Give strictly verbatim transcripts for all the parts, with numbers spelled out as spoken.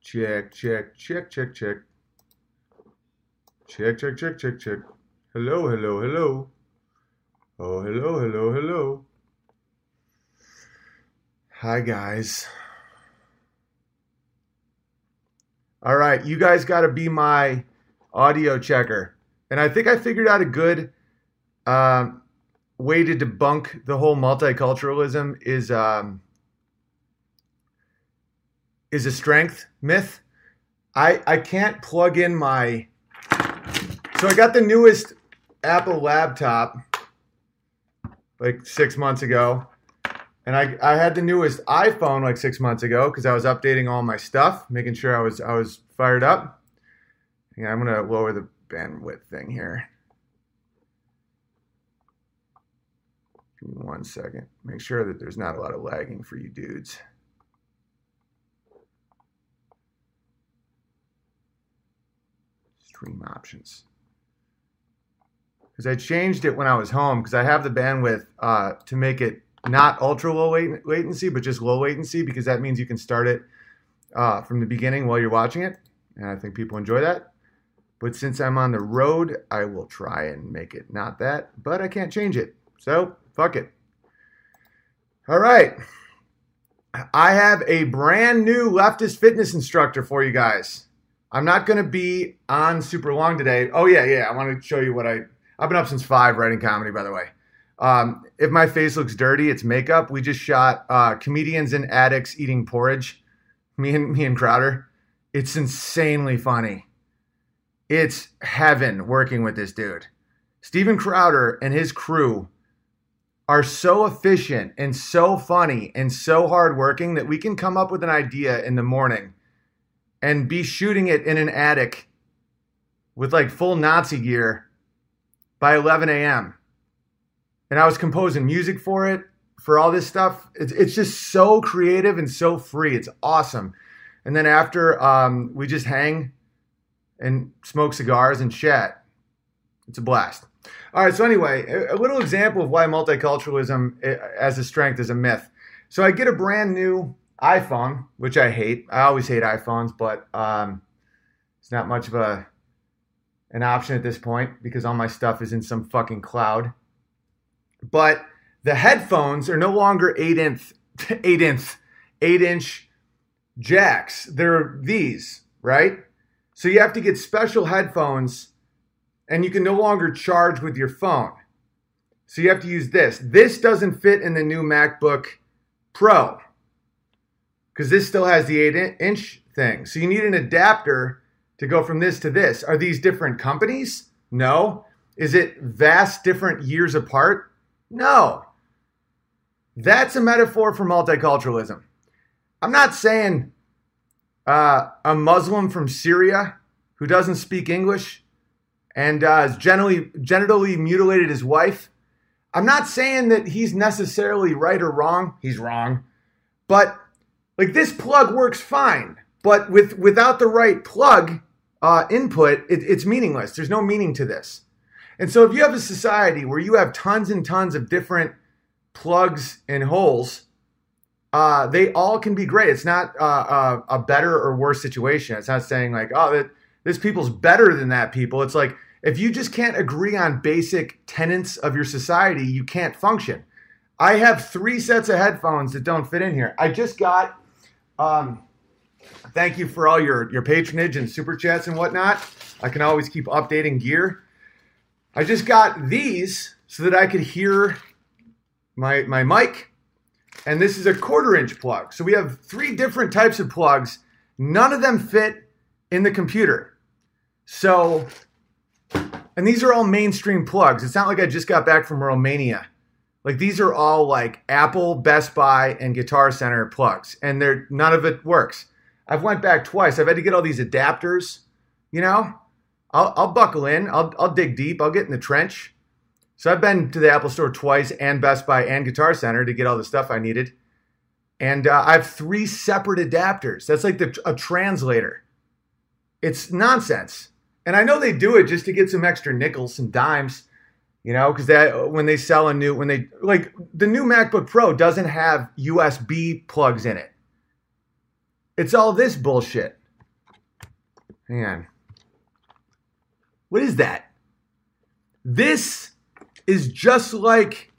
Check, check, check, check, check. Check, check, check, check, check. Hello, hello, hello. Oh, hello, hello, hello. Hi, guys. All right, you guys got to be my audio checker. And I think I figured out a good um, way to debunk the whole multiculturalism is um, is a strength myth. I I can't plug in my. So I got the newest Apple laptop like six months ago. And I, I had the newest iPhone like six months ago because I was updating all my stuff, making sure I was I was fired up. Yeah, I'm gonna lower the bandwidth thing here. Give me one second. Make sure that there's not a lot of lagging for you dudes. Stream options. Because I changed it when I was home because I have the bandwidth uh, to make it not ultra low latency, but just low latency, because that means you can start it uh, from the beginning while you're watching it. And I think people enjoy that. But since I'm on the road, I will try and make it not that, but I can't change it. So fuck it. All right. I have a brand new leftist fitness instructor for you guys. I'm not going to be on super long today. Oh yeah, yeah. I want to show you what I, I've been up since five writing comedy, by the way. Um, if my face looks dirty, it's makeup. We just shot uh, comedians and addicts eating porridge. Me and me and Crowder. It's insanely funny. It's heaven working with this dude. Steven Crowder and his crew are so efficient and so funny and so hardworking that we can come up with an idea in the morning and be shooting it in an attic with like full Nazi gear by eleven a.m. And I was composing music for it, for all this stuff. It's, it's just so creative and so free. It's awesome. And then after, um, we just hang and smoke cigars and chat. It's a blast. All right, so anyway, a, a little example of why multiculturalism as a strength is a myth. So I get a brand new iPhone, which I hate. I always hate iPhones, but um, it's not much of a an option at this point because all my stuff is in some fucking cloud. But the headphones are no longer eight inch, eight inch, eight inch jacks. They're these, right? So you have to get special headphones, and you can no longer charge with your phone. So you have to use this. This doesn't fit in the new MacBook Pro because this still has the eight inch thing. So you need an adapter to go from this to this. Are these different companies? No. Is it vast different years apart? No. That's a metaphor for multiculturalism. I'm not saying uh, a Muslim from Syria who doesn't speak English and uh, has generally, genitally mutilated his wife. I'm not saying that he's necessarily right or wrong. He's wrong. But like this plug works fine. But with without the right plug uh, input, it, it's meaningless. There's no meaning to this. And so if you have a society where you have tons and tons of different plugs and holes, uh, they all can be great. It's not uh, a, a better or worse situation. It's not saying like, oh, that, this people's better than that people. It's like, if you just can't agree on basic tenets of your society, you can't function. I have three sets of headphones that don't fit in here. I just got, um, thank you for all your, your patronage and super chats and whatnot. I can always keep updating gear. I just got these so that I could hear my, my mic. And this is a quarter inch plug. So we have three different types of plugs. None of them fit in the computer. So, and these are all mainstream plugs. It's not like I just got back from Romania. Like these are all like Apple, Best Buy, and Guitar Center plugs. And they're none of it works. I've went back twice. I've had to get all these adapters, you know? I'll, I'll buckle in. I'll, I'll dig deep. I'll get in the trench. So I've been to the Apple Store twice and Best Buy and Guitar Center to get all the stuff I needed. And uh, I have three separate adapters. That's like the, a translator. It's nonsense. And I know they do it just to get some extra nickels and dimes, you know, because they when they sell a new, when they, like the new MacBook Pro doesn't have U S B plugs in it. It's all this bullshit. Hang on. What is that? This is just like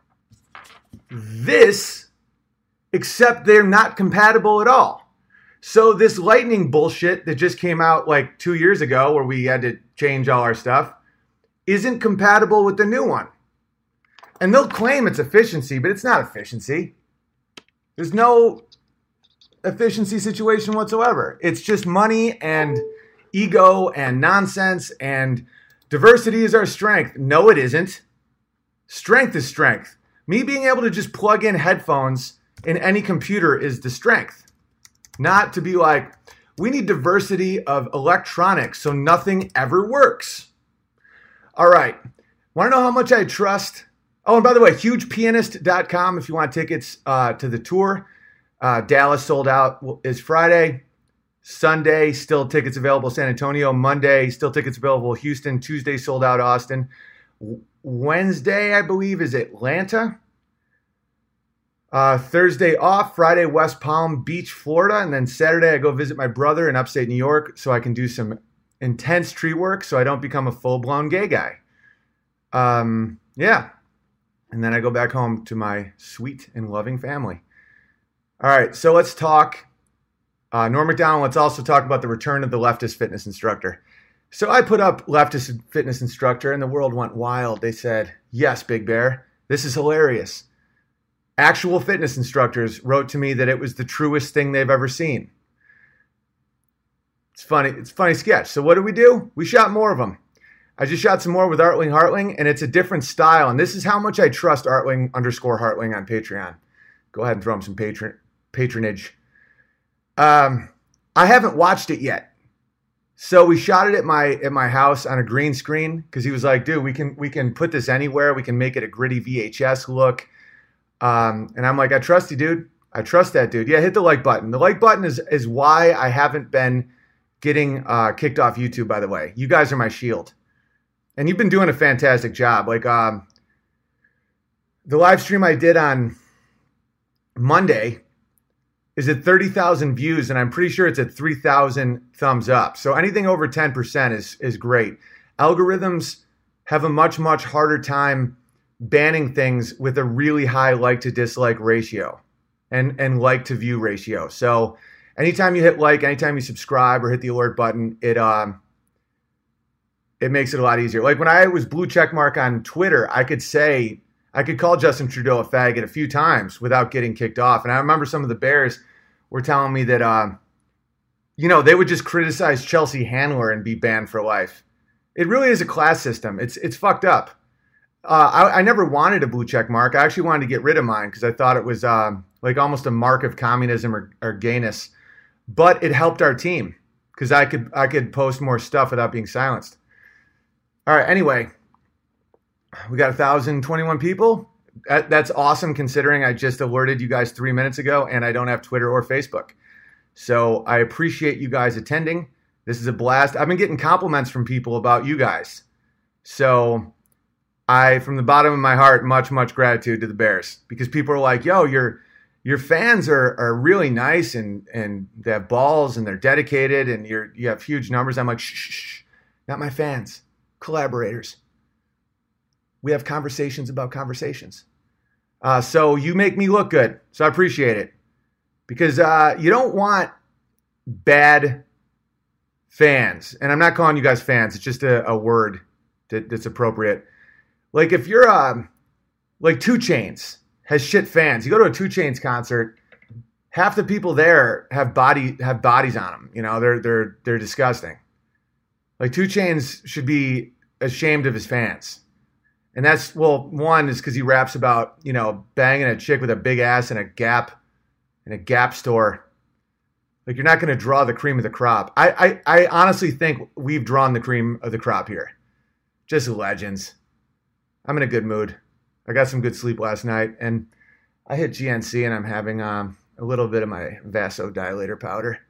this, except they're not compatible at all. So this Lightning bullshit that just came out like two years ago where we had to change all our stuff isn't compatible with the new one. And they'll claim it's efficiency, but it's not efficiency. There's no efficiency situation whatsoever. It's just money and ego and nonsense, and diversity is our strength. No, it isn't. Strength is strength. Me being able to just plug in headphones in any computer is the strength. Not to be like, we need diversity of electronics so nothing ever works. All right. Want to know how much I trust? Oh, and by the way, huge pianist dot com if you want tickets uh, to the tour. Uh, Dallas sold out is Friday. Sunday, still tickets available San Antonio. Monday, still tickets available Houston. Tuesday, sold out Austin. Wednesday, I believe, is Atlanta. Uh, Thursday off. Friday, West Palm Beach, Florida. And then Saturday, I go visit my brother in upstate New York so I can do some intense tree work so I don't become a full-blown gay guy. Um, yeah. And then I go back home to my sweet and loving family. All right, so let's talk. Uh, Norm Macdonald, let's also talk about the return of the leftist fitness instructor. So I put up leftist fitness instructor and the world went wild. They said, yes, Big Bear, this is hilarious. Actual fitness instructors wrote to me that it was the truest thing they've ever seen. It's funny. It's a funny sketch. So what did we do? We shot more of them. I just shot some more with Artling Hartling, and it's a different style. And this is how much I trust Artling underscore Hartling on Patreon. Go ahead and throw him some patron patronage. Um, I haven't watched it yet. So we shot it at my at my house on a green screen because he was like, dude, we can we can put this anywhere. We can make it a gritty V H S look. Um, and I'm like, I trust you, dude. I trust that dude. Yeah, hit the like button. The like button is is why I haven't been getting uh, kicked off YouTube, by the way. You guys are my shield. And you've been doing a fantastic job. Like um, the live stream I did on Monday is at thirty thousand views, and I'm pretty sure it's at three thousand thumbs up. So anything over ten percent is is great. Algorithms have a much, much harder time banning things with a really high like to dislike ratio and, and like to view ratio. So anytime you hit like, anytime you subscribe or hit the alert button, it um, it makes it a lot easier. Like when I was blue check mark on Twitter, I could say, I could call Justin Trudeau a faggot a few times without getting kicked off. And I remember some of the Bears were telling me that, uh, you know, they would just criticize Chelsea Handler and be banned for life. It really is a class system. It's it's fucked up. Uh, I, I never wanted a blue check mark. I actually wanted to get rid of mine because I thought it was um, like almost a mark of communism or, or gayness. But it helped our team because I could I could post more stuff without being silenced. All right. Anyway, we got one thousand twenty-one people. That, that's awesome considering I just alerted you guys three minutes ago and I don't have Twitter or Facebook. So I appreciate you guys attending. This is a blast. I've been getting compliments from people about you guys. So I, from the bottom of my heart, much, much gratitude to the Bears because people are like, yo, your your fans are are really nice and and they have balls and they're dedicated and you're you have huge numbers. I'm like, shh, shh, shh, not my fans, collaborators. We have conversations about conversations. Uh, so you make me look good. So I appreciate it because uh, you don't want bad fans. And I'm not calling you guys fans. It's just a, a word that, that's appropriate. Like if you're uh, like two Chainz has shit fans. You go to a two Chainz concert, half the people there have body have bodies on them. You know, they're they're they're disgusting. Like two Chainz should be ashamed of his fans. And that's, well, one is because he raps about, you know, banging a chick with a big ass in a Gap, in a Gap store. Like, you're not going to draw the cream of the crop. I, I, I honestly think we've drawn the cream of the crop here. Just legends. I'm in a good mood. I got some good sleep last night, and I hit G N C, and I'm having um, a little bit of my vasodilator powder.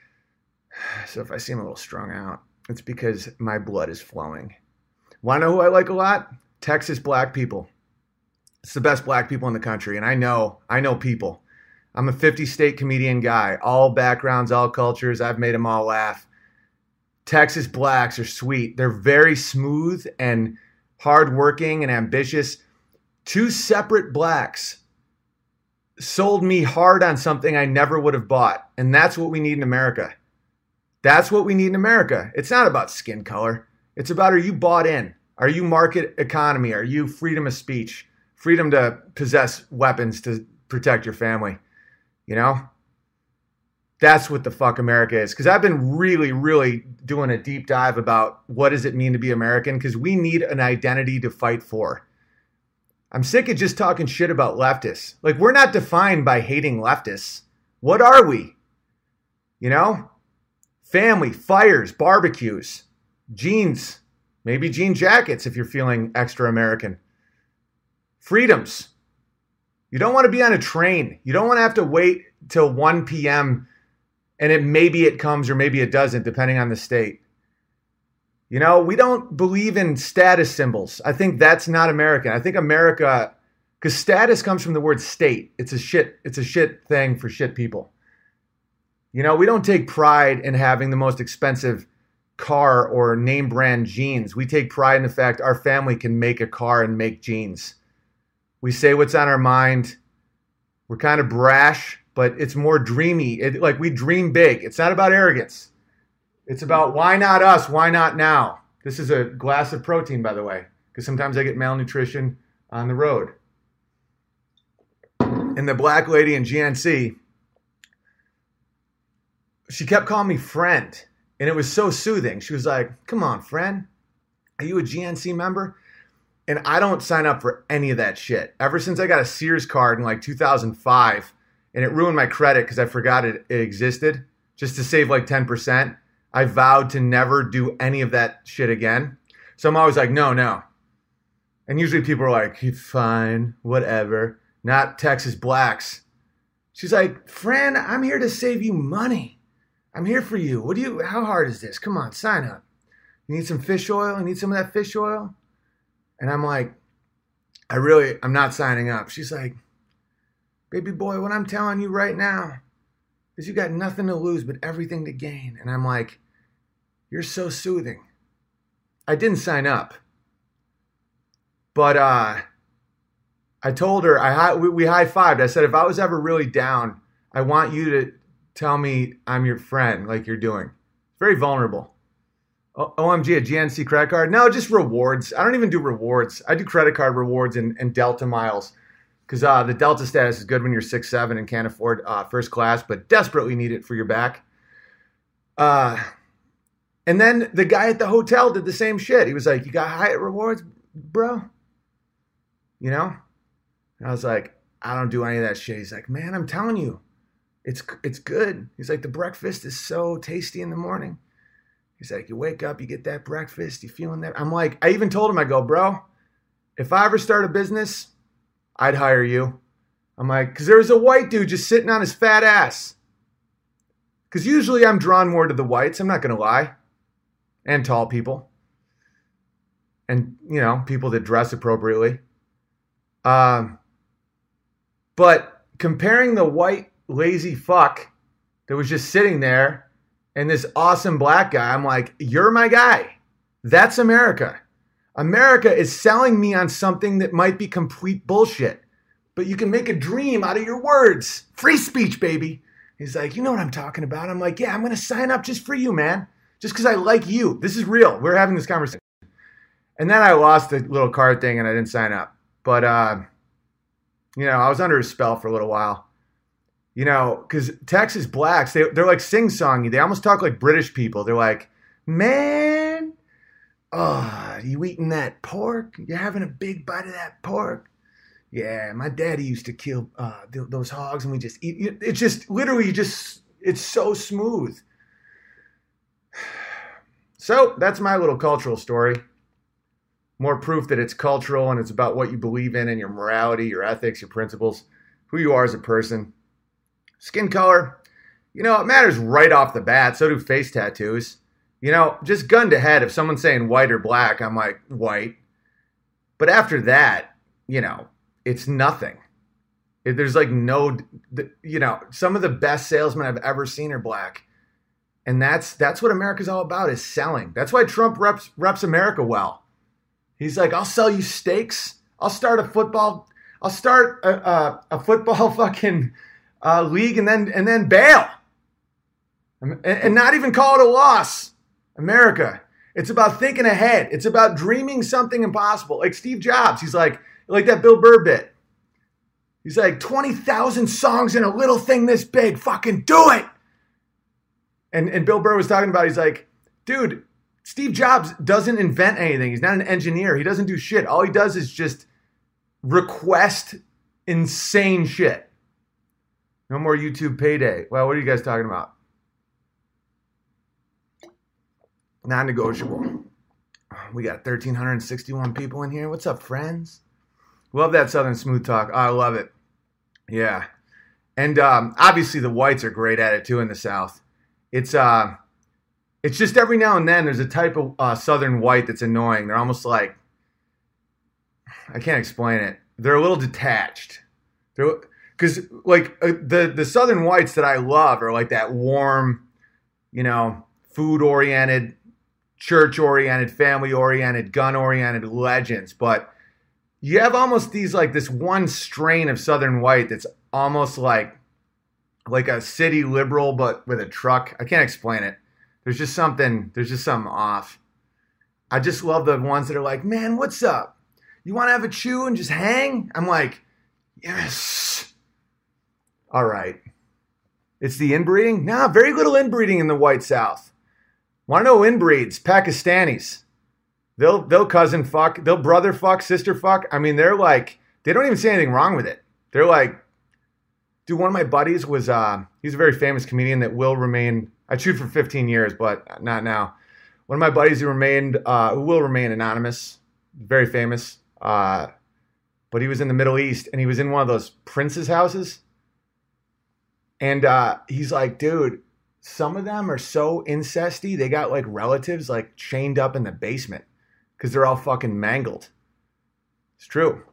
So if I seem a little strung out, it's because my blood is flowing. Want to know who I like a lot? Texas black people. It's the best black people in the country. And I know, I know people. I'm a fifty state comedian guy, all backgrounds, all cultures. I've made them all laugh. Texas blacks are sweet. They're very smooth and hardworking and ambitious. Two separate blacks sold me hard on something I never would have bought. And that's what we need in America. That's what we need in America. It's not about skin color. It's about, are you bought in? Are you market economy? Are you freedom of speech? Freedom to possess weapons to protect your family? You know? That's what the fuck America is. Because I've been really, really doing a deep dive about what does it mean to be American, because we need an identity to fight for. I'm sick of just talking shit about leftists. Like, we're not defined by hating leftists. What are we? You know? Family, fires, barbecues, jeans, maybe jean jackets if you're feeling extra American. Freedoms. You don't want to be on a train. You don't want to have to wait till one p.m. and it maybe it comes or maybe it doesn't, depending on the state. You know, we don't believe in status symbols. I think that's not American. I think America, because status comes from the word state. It's a shit, it's a shit thing for shit people. You know, we don't take pride in having the most expensive car or name brand jeans. We take pride in the fact our family can make a car and make jeans. We say what's on our mind. We're kind of brash, but it's more dreamy. It, like, we dream big. It's not about arrogance. It's about, why not us? Why not now? This is a glass of protein, by the way, because sometimes I get malnutrition on the road. And the black lady in G N C, she kept calling me friend. And it was so soothing. She was like, come on, friend. Are you a G N C member? And I don't sign up for any of that shit. Ever since I got a Sears card in like two thousand five, and it ruined my credit because I forgot it, it existed, just to save like ten percent, I vowed to never do any of that shit again. So I'm always like, no, no. And usually people are like, fine, whatever. Not Texas blacks. She's like, friend, I'm here to save you money. I'm here for you. What do you, how hard is this? Come on, sign up. You need some fish oil? You need some of that fish oil? And I'm like, I really, I'm not signing up. She's like, baby boy, what I'm telling you right now is you got nothing to lose but everything to gain. And I'm like, you're so soothing. I didn't sign up. But uh, I told her, I we, we high-fived. I said, if I was ever really down, I want you to tell me I'm your friend like you're doing. Very vulnerable. O- OMG, a G N C credit card? No, just rewards. I don't even do rewards. I do credit card rewards and, and Delta miles. Because uh, the Delta status is good when you're six seven and can't afford uh, first class, but desperately need it for your back. Uh, and then the guy at the hotel did the same shit. He was like, you got Hyatt rewards, bro? You know? And I was like, I don't do any of that shit. He's like, man, I'm telling you, it's it's good. He's like, the breakfast is so tasty in the morning. He's like, you wake up, you get that breakfast, you feeling that? I'm like, I even told him, I go, bro, if I ever start a business, I'd hire you. I'm like, because there was a white dude just sitting on his fat ass. Because usually I'm drawn more to the whites, I'm not going to lie. And tall people. And, you know, people that dress appropriately. Um, but comparing the white lazy fuck that was just sitting there and this awesome black guy, I'm like, you're my guy. That's America. America is selling me on something that might be complete bullshit, but you can make a dream out of your words. Free speech, baby. He's like, you know what I'm talking about? I'm like, yeah, I'm going to sign up just for you, man. Just because I like you. This is real. We're having this conversation. And then I lost the little card thing and I didn't sign up. But, uh, you know, I was under a spell for a little while. You know, because Texas blacks, they, they're like sing-songy. They almost talk like British people. They're like, man, oh, you eating that pork? You having a big bite of that pork? Yeah, my daddy used to kill uh, th- those hogs and we just eat. It's just literally just, it's so smooth. So that's my little cultural story. More proof that it's cultural and it's about what you believe in and your morality, your ethics, your principles, who you are as a person. Skin color, you know, it matters right off the bat. So do face tattoos. You know, just gun to head, if someone's saying white or black, I'm like, white. But after that, you know, it's nothing. There's like no, you know, some of the best salesmen I've ever seen are black. And that's that's what America's all about, is selling. That's why Trump reps reps America well. He's like, I'll sell you steaks. I'll start a football. I'll start a, a, a football fucking uh, league and then and then bail, and, and not even call it a loss. America. It's about thinking ahead. It's about dreaming something impossible. Like Steve Jobs. He's like like that Bill Burr bit. He's like, twenty thousand songs in a little thing this big. Fucking do it. And and Bill Burr was talking about, he's like, dude, Steve Jobs doesn't invent anything. He's not an engineer. He doesn't do shit. All he does is just request insane shit. No more YouTube payday. Well, what are you guys talking about? Non-negotiable. We got one thousand three hundred sixty-one people in here. What's up, friends? Love that Southern smooth talk. Oh, I love it. Yeah. And um, obviously the whites are great at it too in the South. It's uh, it's just every now and then there's a type of uh, Southern white that's annoying. They're almost like, I can't explain it. They're a little detached. They're because like uh, the the Southern whites that I love are like that warm, you know, food oriented, church oriented, family oriented, gun oriented legends. But you have almost these like this one strain of Southern white that's almost like. Like a city liberal, but with a truck. I can't explain it. There's just something, there's just something off. I just love the ones that are like, man, what's up? You want to have a chew and just hang? I'm like, yes. All right. It's the inbreeding? Nah, very little inbreeding in the white South. Want to know inbreeds? Pakistanis. They'll, they'll cousin fuck. They'll brother fuck, sister fuck. I mean, they're like, they don't even say anything wrong with it. They're like, dude, one of my buddies was, uh, he's a very famous comedian that will remain, I chewed for fifteen years, but not now. One of my buddies who remained, uh, who will remain anonymous, very famous, uh, but he was in the Middle East and he was in one of those princes' houses. And uh, he's like, dude, some of them are so incesty, they got like relatives like chained up in the basement because they're all fucking mangled. It's true.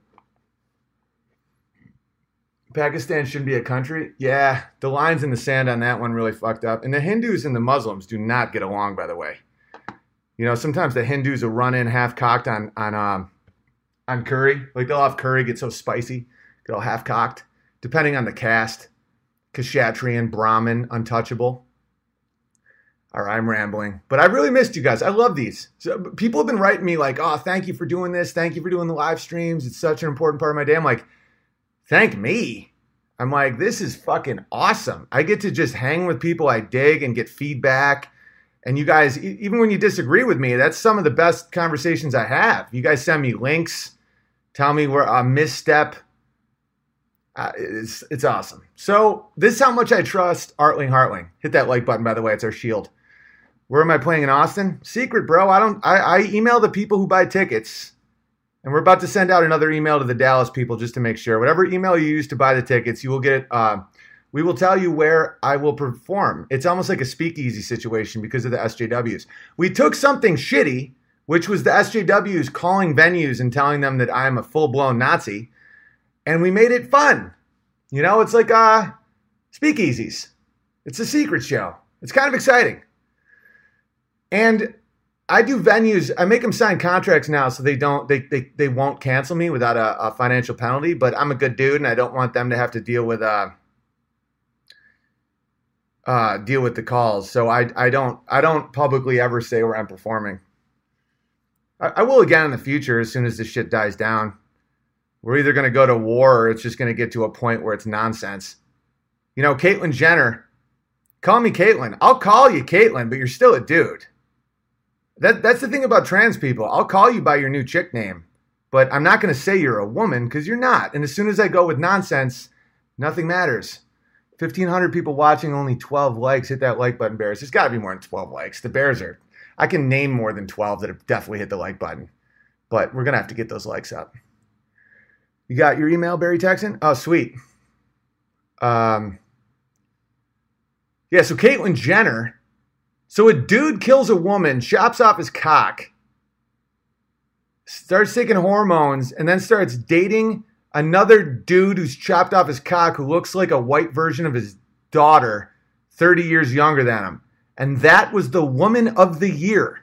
Pakistan shouldn't be a country. Yeah, the lines in the sand on that one really fucked up. And the Hindus and the Muslims do not get along, by the way. You know, sometimes the Hindus will run in half cocked on on um, on curry. Like they'll have curry get so spicy, get all half cocked, depending on the caste. Kshatriyan, Brahmin, untouchable. All right, I'm rambling. But I really missed you guys. I love these. So people have been writing me like, oh, thank you for doing this. Thank you for doing the live streams. It's such an important part of my day. I'm like, thank me. I'm like, this is fucking awesome. I get to just hang with people I dig and get feedback. And you guys, even when you disagree with me, that's some of the best conversations I have. You guys send me links, tell me where a misstep. Uh, it's it's awesome. So this is how much I trust Artling Hartling. Hit that like button, by the way. It's our shield. Where am I playing in Austin? Secret, bro. I don't. I, I email the people who buy tickets. And we're about to send out another email to the Dallas people just to make sure. Whatever email you use to buy the tickets, you will get it. Uh, we will tell you where I will perform. It's almost like a speakeasy situation because of the S J Ws. We took something shitty, which was the S J Ws calling venues and telling them that I'm a full-blown Nazi, and we made it fun. You know, it's like uh, speakeasies. It's a secret show. It's kind of exciting. And I do venues. I make them sign contracts now so they don't, they they, they won't cancel me without a, a financial penalty. But I'm a good dude, and I don't want them to have to deal with uh, uh deal with the calls. So I I don't I don't publicly ever say where I'm performing. I, I will again in the future as soon as this shit dies down. We're either going to go to war or it's just going to get to a point where it's nonsense. You know, Caitlyn Jenner. Call me Caitlyn. I'll call you Caitlyn, but you're still a dude. That That's the thing about trans people. I'll call you by your new chick name, but I'm not going to say you're a woman because you're not. And as soon as I go with nonsense, nothing matters. fifteen hundred people watching, only twelve likes. Hit that like button, Bears. There's got to be more than twelve likes. The Bears are, I can name more than twelve that have definitely hit the like button, but we're going to have to get those likes up. You got your email, Barry Texan? Oh, sweet. Um, yeah, so Caitlyn Jenner. So a dude kills a woman, chops off his cock, starts taking hormones, and then starts dating another dude who's chopped off his cock who looks like a white version of his daughter, thirty years younger than him. And that was the woman of the year.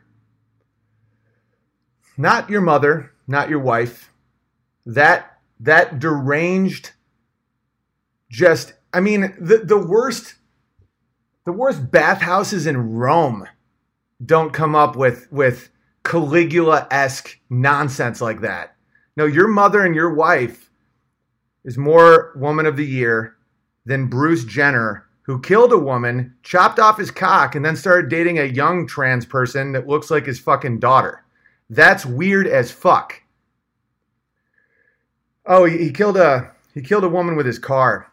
Not your mother, not your wife. That that deranged, just, I mean, the, the worst, the worst bathhouses in Rome don't come up with, with Caligula-esque nonsense like that. No, your mother and your wife is more woman of the year than Bruce Jenner, who killed a woman, chopped off his cock, and then started dating a young trans person that looks like his fucking daughter. That's weird as fuck. Oh, he, he killed a he killed a woman with his car.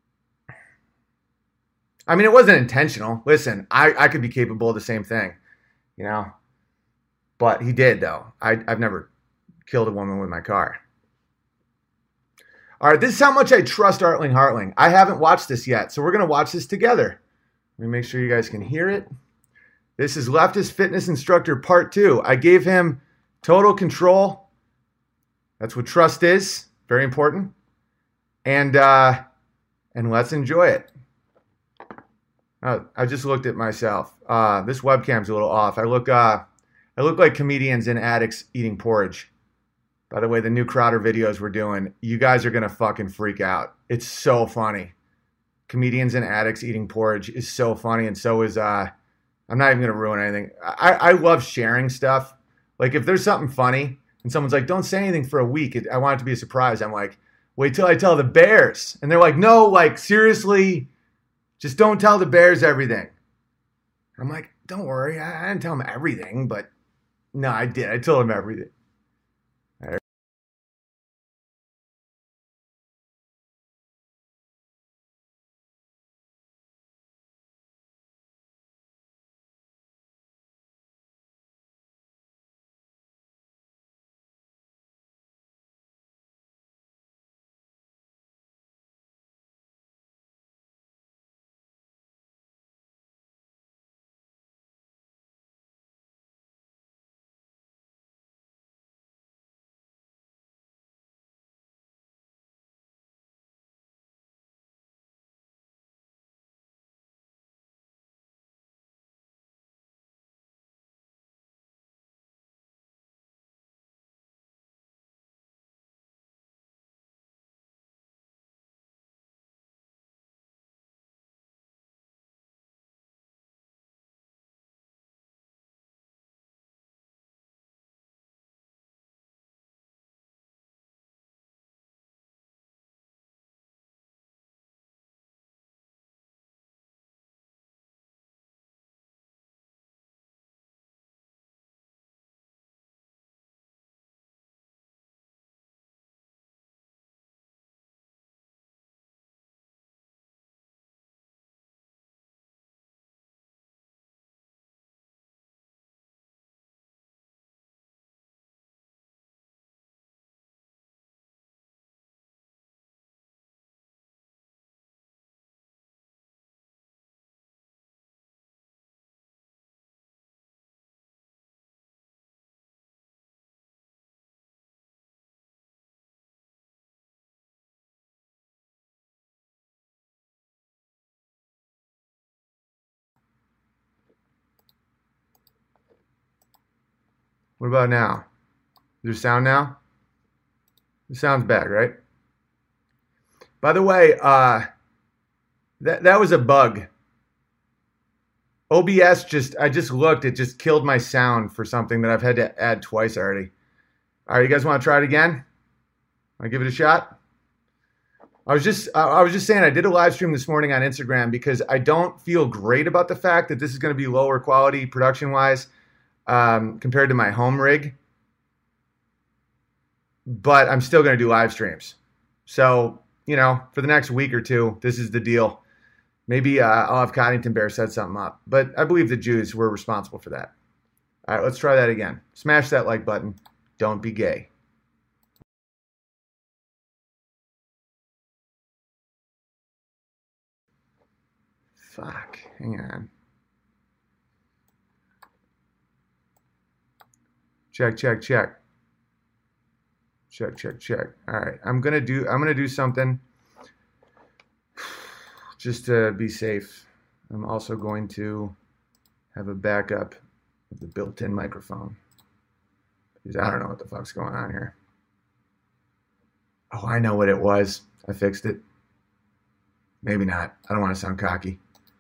I mean, it wasn't intentional. Listen, I, I could be capable of the same thing, you know. But he did, though. I, I've never killed a woman with my car. All right, this is how much I trust Artling Hartling. I haven't watched this yet, so we're going to watch this together. Let me make sure you guys can hear it. This is Leftist Fitness Instructor Part two. I gave him total control. That's what trust is. Very important. And uh, and let's enjoy it. Uh, I just looked at myself. Uh, this webcam's a little off. I look, uh, I look like comedians and addicts eating porridge. By the way, the new Crowder videos we're doing, you guys are going to fucking freak out. It's so funny. Comedians and addicts eating porridge is so funny, and so is, uh, I'm not even going to ruin anything. I, I love sharing stuff. Like, if there's something funny, and someone's like, don't say anything for a week, it, I want it to be a surprise. I'm like, wait till I tell the Bears. And they're like, no, like, seriously, just don't tell the Bears everything. I'm like, don't worry, I, I didn't tell them everything, but no, I did. I told them everything. What about now? Is there sound now? It sounds bad, right? By the way, uh, that that was a bug. O B S just, I just looked, it just killed my sound for something that I've had to add twice already. All right, you guys want to try it again? Want to give it a shot? I was just, I was just saying, I did a live stream this morning on Instagram because I don't feel great about the fact that this is going to be lower quality production-wise um, compared to my home rig. But I'm still going to do live streams. So, you know, for the next week or two, this is the deal. Maybe uh, I'll have Coddington Bear set something up. But I believe the Jews were responsible for that. All right, let's try that again. Smash that like button. Don't be gay. Fuck, hang on. Check, check, check. Check, check, check. All right, I'm gonna do. I'm gonna do something just to be safe. I'm also going to have a backup of the built-in microphone. Because I don't know what the fuck's going on here. Oh, I know what it was. I fixed it. Maybe not. I don't want to sound cocky.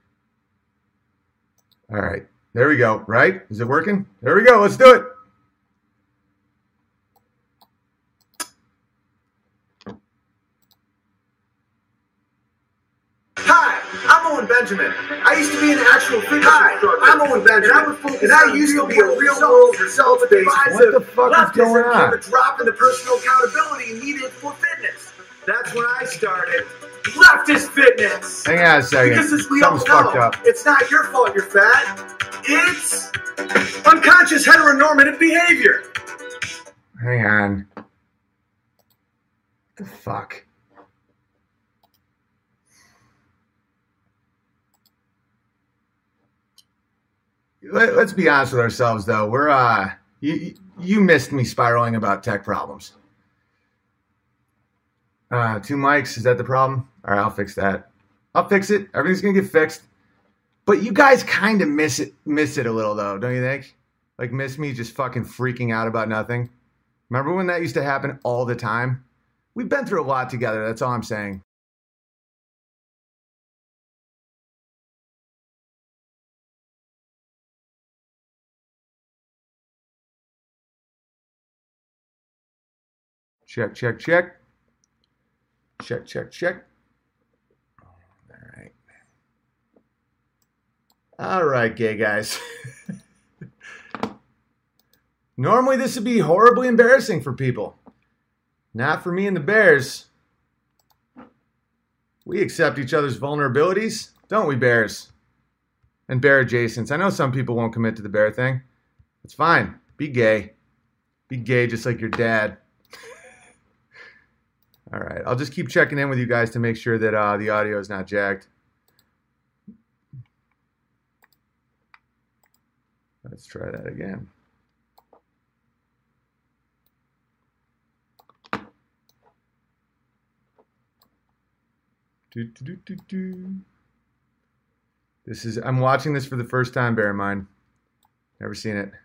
All right. There we go. Right? Is it working? There we go. Let's do it. Owen Benjamin. I used to be an actual fitness instructor. I'm Owen Benjamin. And I, would focus and I used to be a real world results based. What the fuck is going on? A drop in the personal accountability needed for fitness. That's when I started Leftist Fitness. Hang on a second. Because as we Something's all know, fucked up. It's not your fault you're fat. It's unconscious heteronormative behavior. Hang on. What the fuck? Let, let's be honest with ourselves, though. We're uh, you you missed me spiraling about tech problems. Uh, two mics, is that the problem? All right, I'll fix that. I'll fix it. Everything's gonna get fixed. But you guys kind of miss it, miss it a little, though, don't you think? Like, miss me just fucking freaking out about nothing. Remember when that used to happen all the time? We've been through a lot together. That's all I'm saying. Check, check, check. Check, check, check. All right. All right, gay guys. Normally, this would be horribly embarrassing for people. Not for me and the Bears. We accept each other's vulnerabilities, don't we, Bears? And Bear adjacents. I know some people won't commit to the Bear thing. It's fine. Be gay. Be gay just like your dad. All right, I'll just keep checking in with you guys to make sure that uh, the audio is not jacked. Let's try that again. Do, do, do, do, do. This is, I'm watching this for the first time, bear in mind. Never seen it.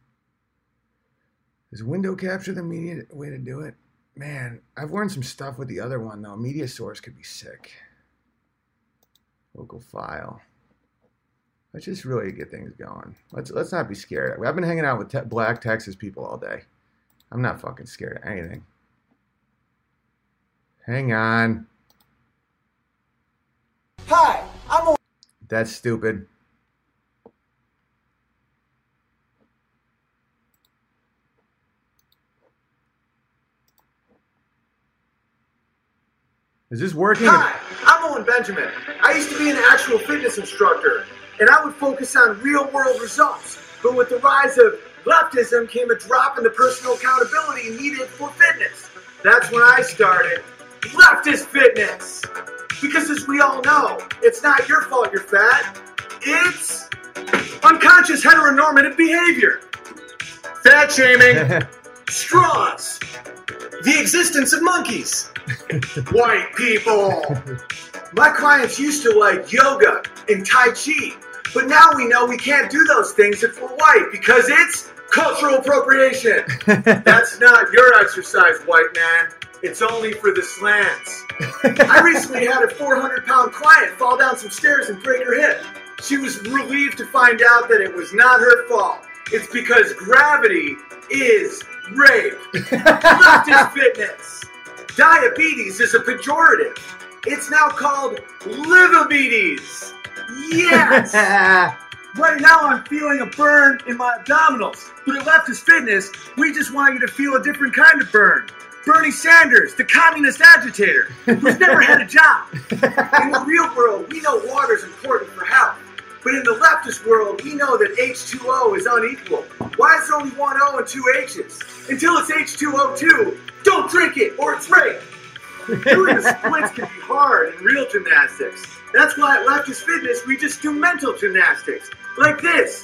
Is window capture the media way to do it? Man, I've learned some stuff with the other one, though. Media source could be sick. Local file. Let's just really get things going. Let's let's not be scared. I've been hanging out with te black Texas people all day. I'm not fucking scared of anything. Hang on. Hi, I'm Owen. That's stupid. Is this working? Hi, I'm Owen Benjamin. I used to be an actual fitness instructor, and I would focus on real-world results. But with the rise of leftism came a drop in the personal accountability needed for fitness. That's when I started Leftist Fitness. Because as we all know, it's not your fault you're fat. It's unconscious heteronormative behavior. Fat shaming. Straws. The existence of monkeys. White people. My clients used to like yoga and Tai Chi, but now we know we can't do those things if we're white because it's cultural appropriation. That's not your exercise, white man. It's only for the slants. I recently had a four hundred pound client fall down some stairs and break her hip. She was relieved to find out that it was not her fault. It's because gravity is rape. Leftist Fitness. Diabetes is a pejorative. It's now called livabetes. Yes! Right now I'm feeling a burn in my abdominals. But at Leftist Fitness, we just want you to feel a different kind of burn. Bernie Sanders, the communist agitator, who's never had a job. In the real world, we know water's important for health. But in the leftist world, we know that H two O is unequal. Why is there only one O and two H's? Until it's H two O two, don't drink it or it's rape. Doing the splits can be hard in real gymnastics. That's why at Leftist Fitness, we just do mental gymnastics. Like this.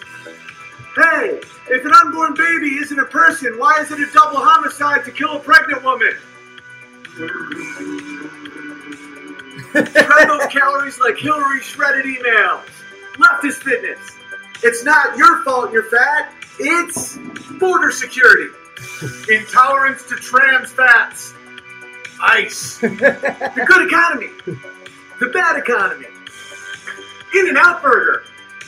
Hey, if an unborn baby isn't a person, why is it a double homicide to kill a pregnant woman? Shred those calories like Hillary shredded emails. Leftist Fitness. It's not your fault you're fat. It's border security. Intolerance to trans fats. ICE. The good economy. The bad economy. In-N-Out Burger.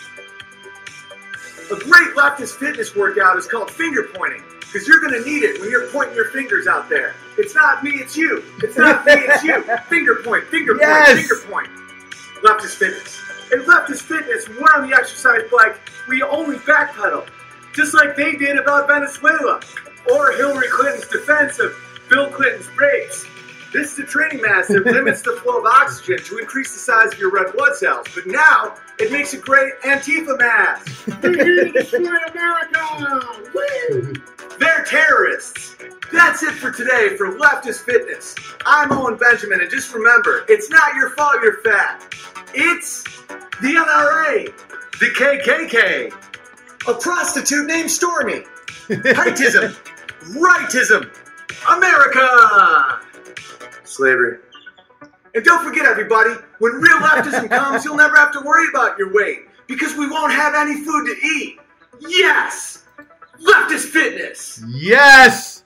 A great leftist fitness workout is called finger pointing, because you're going to need it when you're pointing your fingers out there. It's not me, it's you. It's not me, it's you. Finger point, finger Yes. point, finger point. Leftist fitness. In leftist fitness, when we're on the exercise bike, we only backpedal, just like they did about Venezuela, or Hillary Clinton's defense of Bill Clinton's brakes. This is a training mask that limits the flow of oxygen to increase the size of your red blood cells. But now, it makes a great Antifa mask. We're here to destroy America! Woo! They're terrorists. That's it for today for Leftist Fitness. I'm Owen Benjamin, and just remember, it's not your fault you're fat. It's the N R A, the K K K, a prostitute named Stormy, heightism, rightism, America! Slavery. And don't forget, everybody, when real leftism comes, you'll never have to worry about your weight, because we won't have any food to eat. Yes! Leftist fitness! Yes!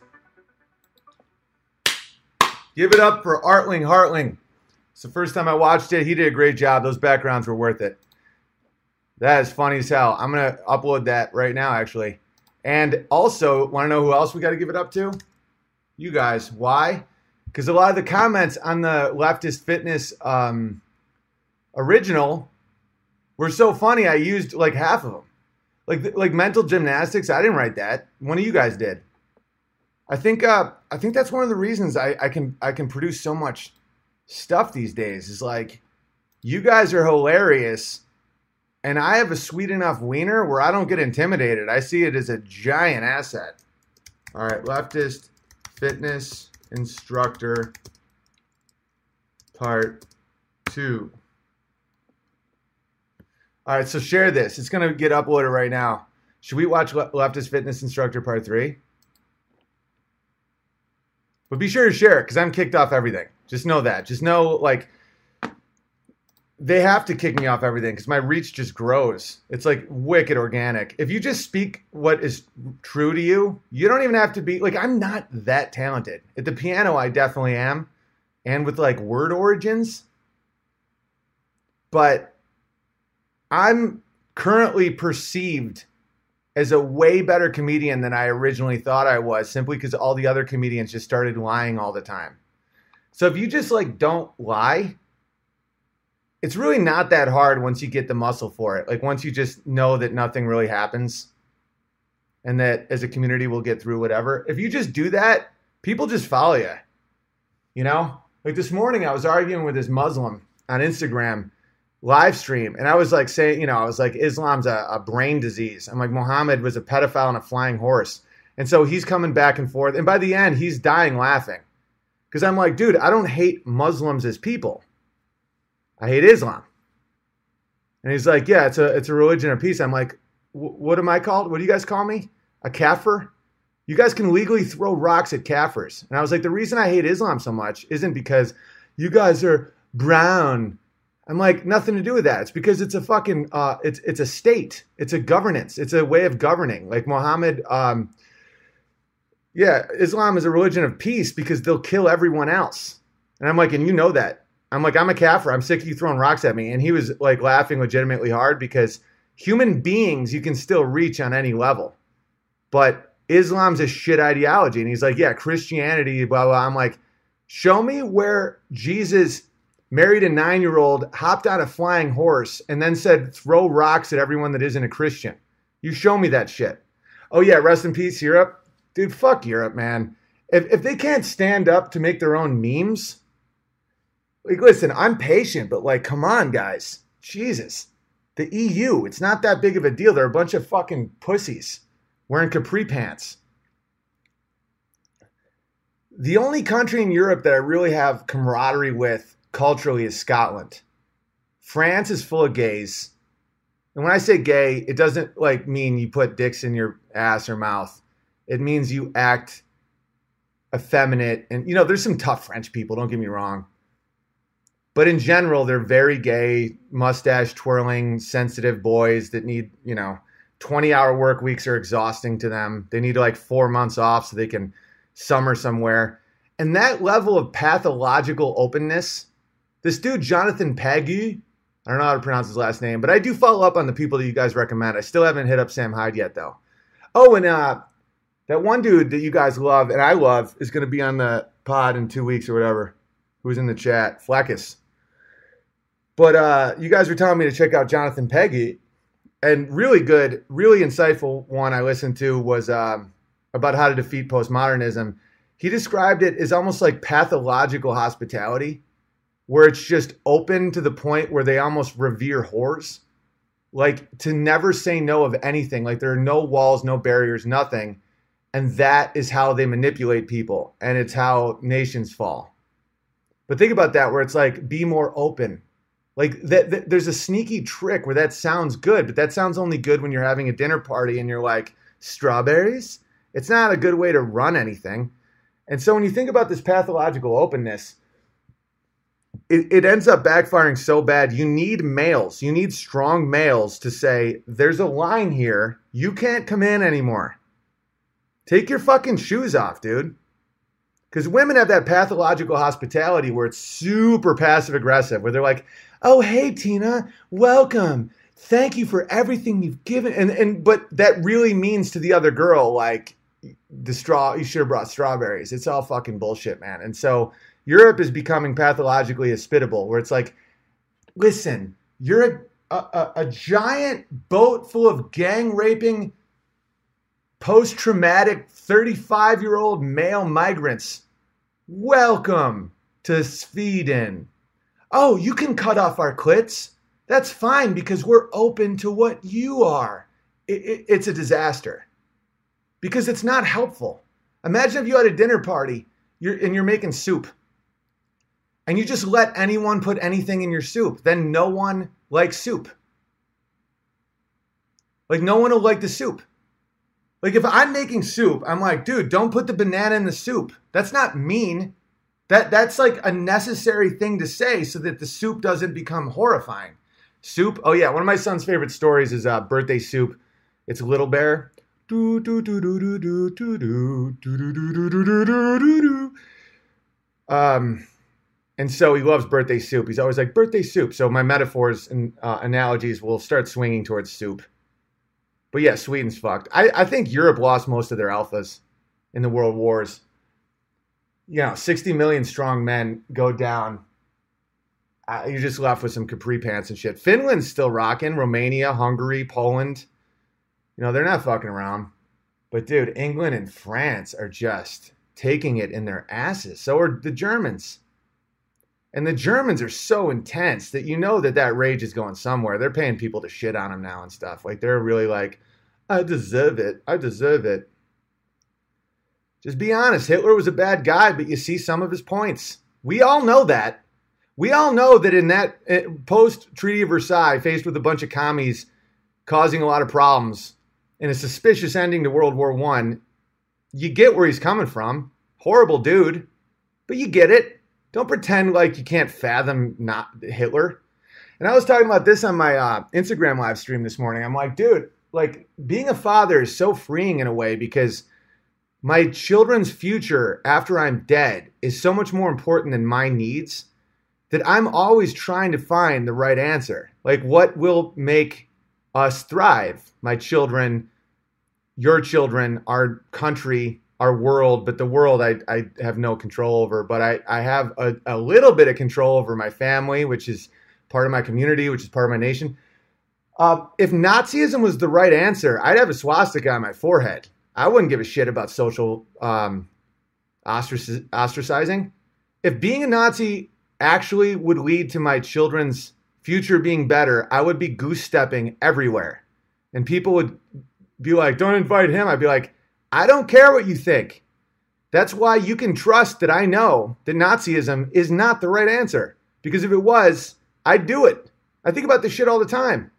Give it up for Artling Hartling. It's the first time I watched it. He did a great job. Those backgrounds were worth it. That is funny as hell. I'm going to upload that right now, actually. And also, want to know who else we got to give it up to? You guys. Why? Because a lot of the comments on the Leftist Fitness um, original were so funny, I used like half of them. Like like mental gymnastics, I didn't write that. One of you guys did. I think uh, I think that's one of the reasons I, I can I can produce so much stuff these days. Is like, you guys are hilarious, and I have a sweet enough wiener where I don't get intimidated. I see it as a giant asset. All right, Leftist Fitness Instructor Part two. All right, so share this. It's going to get uploaded right now. Should we watch Le- Leftist Fitness Instructor Part three? But be sure to share it, because I'm kicked off everything. Just know that. Just know, like, they have to kick me off everything, because my reach just grows. It's like wicked organic. If you just speak what is true to you, you don't even have to be, like, I'm not that talented. At the piano, I definitely am. And with, like, word origins. But I'm currently perceived as a way better comedian than I originally thought I was, simply because all the other comedians just started lying all the time. So if you just, like, don't lie, it's really not that hard once you get the muscle for it. Like, once you just know that nothing really happens and that as a community we'll get through whatever. If you just do that, people just follow you. You know? Like this morning I was arguing with this Muslim on Instagram live stream, and I was like saying, you know, I was like, Islam's a, a brain disease. I'm like, Muhammad was a pedophile on a flying horse. And so he's coming back and forth. And by the end, he's dying laughing. Because I'm like, dude, I don't hate Muslims as people. I hate Islam. And he's like, yeah, it's a it's a religion of peace. I'm like, what am I called? What do you guys call me? A kafir? You guys can legally throw rocks at kafirs. And I was like, the reason I hate Islam so much isn't because you guys are brown. I'm like, nothing to do with that. It's because it's a fucking, uh, it's it's a state. It's a governance. It's a way of governing. Like Muhammad, um, yeah, Islam is a religion of peace because they'll kill everyone else. And I'm like, and you know that. I'm like, I'm a kafir. I'm sick of you throwing rocks at me. And he was like laughing legitimately hard because human beings you can still reach on any level. But Islam's a shit ideology. And he's like, yeah, Christianity, blah, blah. I'm like, show me where Jesus married a nine-year-old, hopped on a flying horse, and then said, throw rocks at everyone that isn't a Christian. You show me that shit. Oh, yeah, rest in peace, Europe. Dude, fuck Europe, man. If if they can't stand up to make their own memes, like, listen, I'm patient, but, like, come on, guys. Jesus. The E U, it's not that big of a deal. They're a bunch of fucking pussies wearing capri pants. The only country in Europe that I really have camaraderie with culturally is Scotland. France is full of gays. And when I say gay, it doesn't like mean you put dicks in your ass or mouth. It means you act effeminate. And, you know, there's some tough French people, don't get me wrong. But in general, they're very gay, mustache twirling, sensitive boys that need, you know, twenty hour work weeks are exhausting to them. They need like four months off so they can summer somewhere. And that level of pathological openness, this dude, Jonathan Pagui, I don't know how to pronounce his last name, but I do follow up on the people that you guys recommend. I still haven't hit up Sam Hyde yet, though. Oh, and uh, that one dude that you guys love and I love is going to be on the pod in two weeks or whatever, who's in the chat, Fleckus. But uh, you guys were telling me to check out Jonathan Pagui, and really good, really insightful one I listened to was um, about how to defeat postmodernism. He described it as almost like pathological hospitality, where it's just open to the point where they almost revere whores. Like to never say no of anything. Like there are no walls, no barriers, nothing. And that is how they manipulate people. And it's how nations fall. But think about that, where it's like, be more open. Like that, that, there's a sneaky trick where that sounds good, but that sounds only good when you're having a dinner party and you're like, strawberries? It's not a good way to run anything. And so when you think about this pathological openness, it, it ends up backfiring so bad. You need males. You need strong males to say, there's a line here. You can't come in anymore. Take your fucking shoes off, dude. Because women have that pathological hospitality where it's super passive aggressive, where they're like, oh, hey, Tina, welcome. Thank you for everything you've given. And and but that really means to the other girl, like, the straw, you should have brought strawberries. It's all fucking bullshit, man. And so Europe is becoming pathologically hospitable, where it's like, listen, you're a, a, a giant boat full of gang raping, post-traumatic thirty-five-year-old male migrants. Welcome to Sweden. Oh, you can cut off our clits. That's fine because we're open to what you are. It, it, it's a disaster because it's not helpful. Imagine if you had a dinner party you're, and you're making soup and you just let anyone put anything in your soup. Then no one likes soup. Like no one will like the soup. Like if I'm making soup, I'm like, dude, don't put the banana in the soup. That's not mean. That that's like a necessary thing to say so that the soup doesn't become horrifying. Soup. Oh yeah, one of my son's favorite stories is uh, birthday soup. It's Little Bear. Do do do do do do do do do do do do do do do. Um, and so he loves birthday soup. He's always like birthday soup. So my metaphors and uh, analogies will start swinging towards soup. But yeah, Sweden's fucked. I, I think Europe lost most of their alphas in the world wars. You know, sixty million strong men go down. Uh, you're just left with some capri pants and shit. Finland's still rocking. Romania, Hungary, Poland. You know, they're not fucking around. But dude, England and France are just taking it in their asses. So are the Germans. And the Germans are so intense that you know that that rage is going somewhere. They're paying people to shit on them now and stuff. Like, they're really like, I deserve it. I deserve it. Just be honest. Hitler was a bad guy, but you see some of his points. We all know that. We all know that in that post-Treaty of Versailles, faced with a bunch of commies causing a lot of problems and a suspicious ending to World War One, you get where he's coming from. Horrible dude, but you get it. Don't pretend like you can't fathom not Hitler. And I was talking about this on my uh, Instagram live stream this morning. I'm like, dude, like being a father is so freeing in a way because my children's future after I'm dead is so much more important than my needs that I'm always trying to find the right answer. Like what will make us thrive? My children, your children, our country, our world, but the world I, I have no control over, but I, I have a, a little bit of control over my family, which is part of my community, which is part of my nation. Uh, if Nazism was the right answer, I'd have a swastika on my forehead. I wouldn't give a shit about social um, ostrac- ostracizing. If being a Nazi actually would lead to my children's future being better, I would be goose-stepping everywhere. And people would be like, don't invite him. I'd be like, I don't care what you think. That's why you can trust that I know that Nazism is not the right answer. Because if it was, I'd do it. I think about this shit all the time.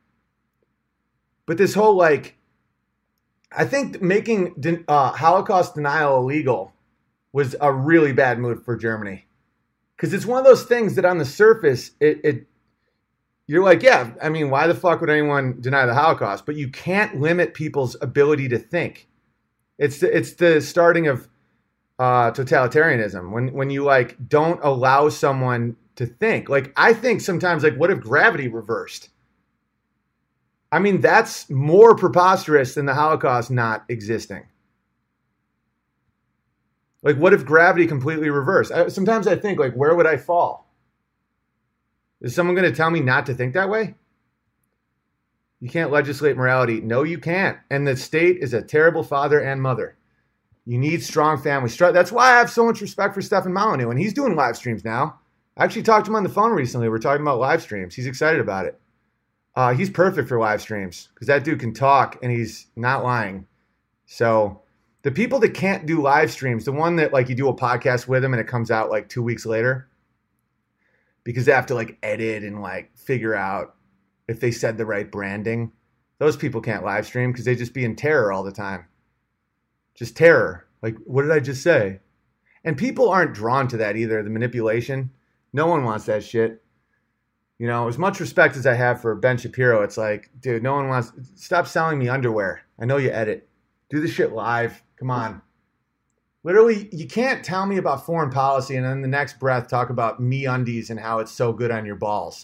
But this whole like, I think making uh, Holocaust denial illegal was a really bad move for Germany. Because it's one of those things that on the surface, it, it you're like, yeah, I mean, why the fuck would anyone deny the Holocaust? But you can't limit people's ability to think. It's the, it's the starting of uh, totalitarianism. When when you like don't allow someone to think. Like I think sometimes, like, what if gravity reversed? I mean, that's more preposterous than the Holocaust not existing. Like, what if gravity completely reversed? I, sometimes I think, like, where would I fall? Is someone going to tell me not to think that way? You can't legislate morality. No, you can't. And the state is a terrible father and mother. You need strong families. That's why I have so much respect for Stefan Molyneux. And he's doing live streams now. I actually talked to him on the phone recently. We we're talking about live streams. He's excited about it. Uh, he's perfect for live streams because that dude can talk and he's not lying. So the people that can't do live streams, the one that like you do a podcast with them and it comes out like two weeks later because they have to like edit and like figure out if they said the right branding, those people can't live stream because they just be in terror all the time. Just terror. Like, what did I just say? And people aren't drawn to that either, the manipulation. No one wants that shit. You know, as much respect as I have for Ben Shapiro, it's like, dude, no one wants, stop selling me underwear. I know you edit. Do the shit live. Come on. Literally, you can't tell me about foreign policy and then the next breath talk about MeUndies and how it's so good on your balls.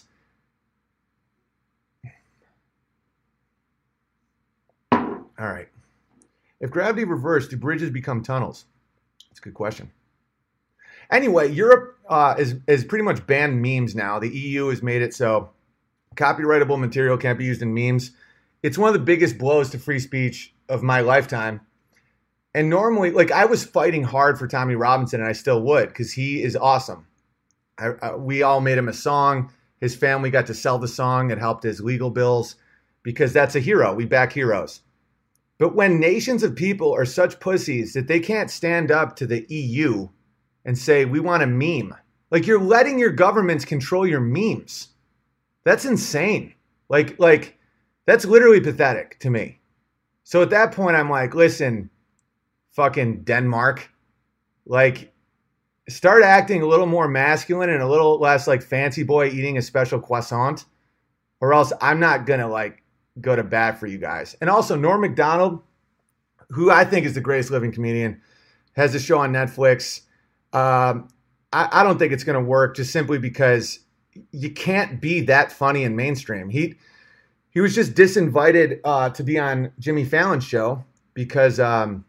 All right. If gravity reversed, do bridges become tunnels? That's a good question. Anyway, Europe uh, is, is pretty much banned memes now. The E U has made it so copyrightable material can't be used in memes. It's one of the biggest blows to free speech of my lifetime. And normally, like, I was fighting hard for Tommy Robinson, and I still would, because he is awesome. I, I, we all made him a song. His family got to sell the song. It helped his legal bills, because that's a hero. We back heroes. But when nations of people are such pussies that they can't stand up to the E U and say, we want a meme. Like, you're letting your governments control your memes. That's insane. Like, like that's literally pathetic to me. So at that point, I'm like, listen, fucking Denmark, like, start acting a little more masculine and a little less like fancy boy eating a special croissant, or else I'm not going to, like, go to bat for you guys. And also, Norm Macdonald, who I think is the greatest living comedian, has a show on Netflix. Um, I, I don't think it's going to work just simply because you can't be that funny in mainstream. He he was just disinvited uh, to be on Jimmy Fallon's show because um,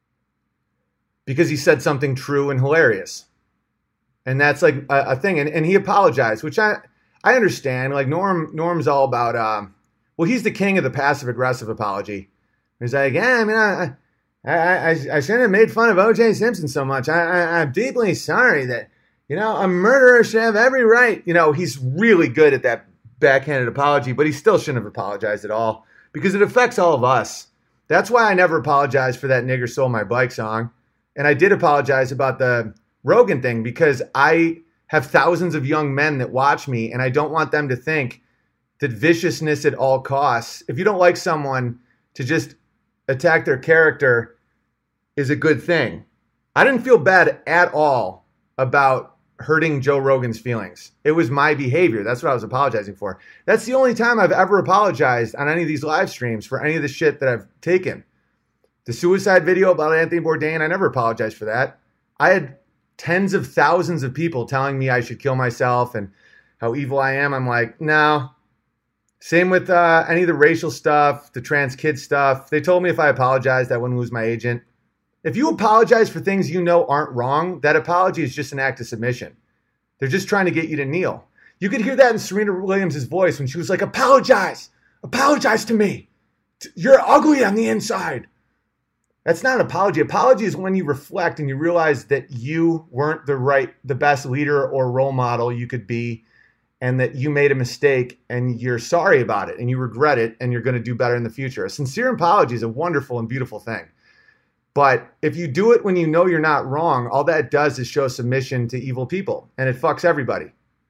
because he said something true and hilarious. And that's like a, a thing. And, and he apologized, which I, I understand. Like Norm Norm's all about, um, well, he's the king of the passive aggressive apology. He's like, yeah, I mean, I, I, I, I shouldn't have made fun of O J Simpson so much. I, I, I'm deeply sorry that, you know, a murderer should have every right. You know, he's really good at that backhanded apology, but he still shouldn't have apologized at all because it affects all of us. That's why I never apologized for that Nigger Stole My Bike song. And I did apologize about the Rogan thing because I have thousands of young men that watch me, and I don't want them to think that viciousness at all costs, if you don't like someone, to just attack their character is a good thing. I didn't feel bad at all about hurting Joe Rogan's feelings. It was my behavior. That's what I was apologizing for. That's the only time I've ever apologized on any of these live streams for any of the shit that I've taken. The suicide video about Anthony Bourdain, I never apologized for that. I had tens of thousands of people telling me I should kill myself and how evil I am. I'm like, no. Same with uh, any of the racial stuff, the trans kid stuff. They told me if I apologized, I wouldn't lose my agent. If you apologize for things you know aren't wrong, that apology is just an act of submission. They're just trying to get you to kneel. You could hear that in Serena Williams' voice when she was like, apologize, apologize to me. You're ugly on the inside. That's not an apology. Apology is when you reflect and you realize that you weren't the right, the best leader or role model you could be, and that you made a mistake and you're sorry about it and you regret it and you're going to do better in the future. A sincere apology is a wonderful and beautiful thing. But if you do it when you know you're not wrong, all that does is show submission to evil people, and it fucks everybody.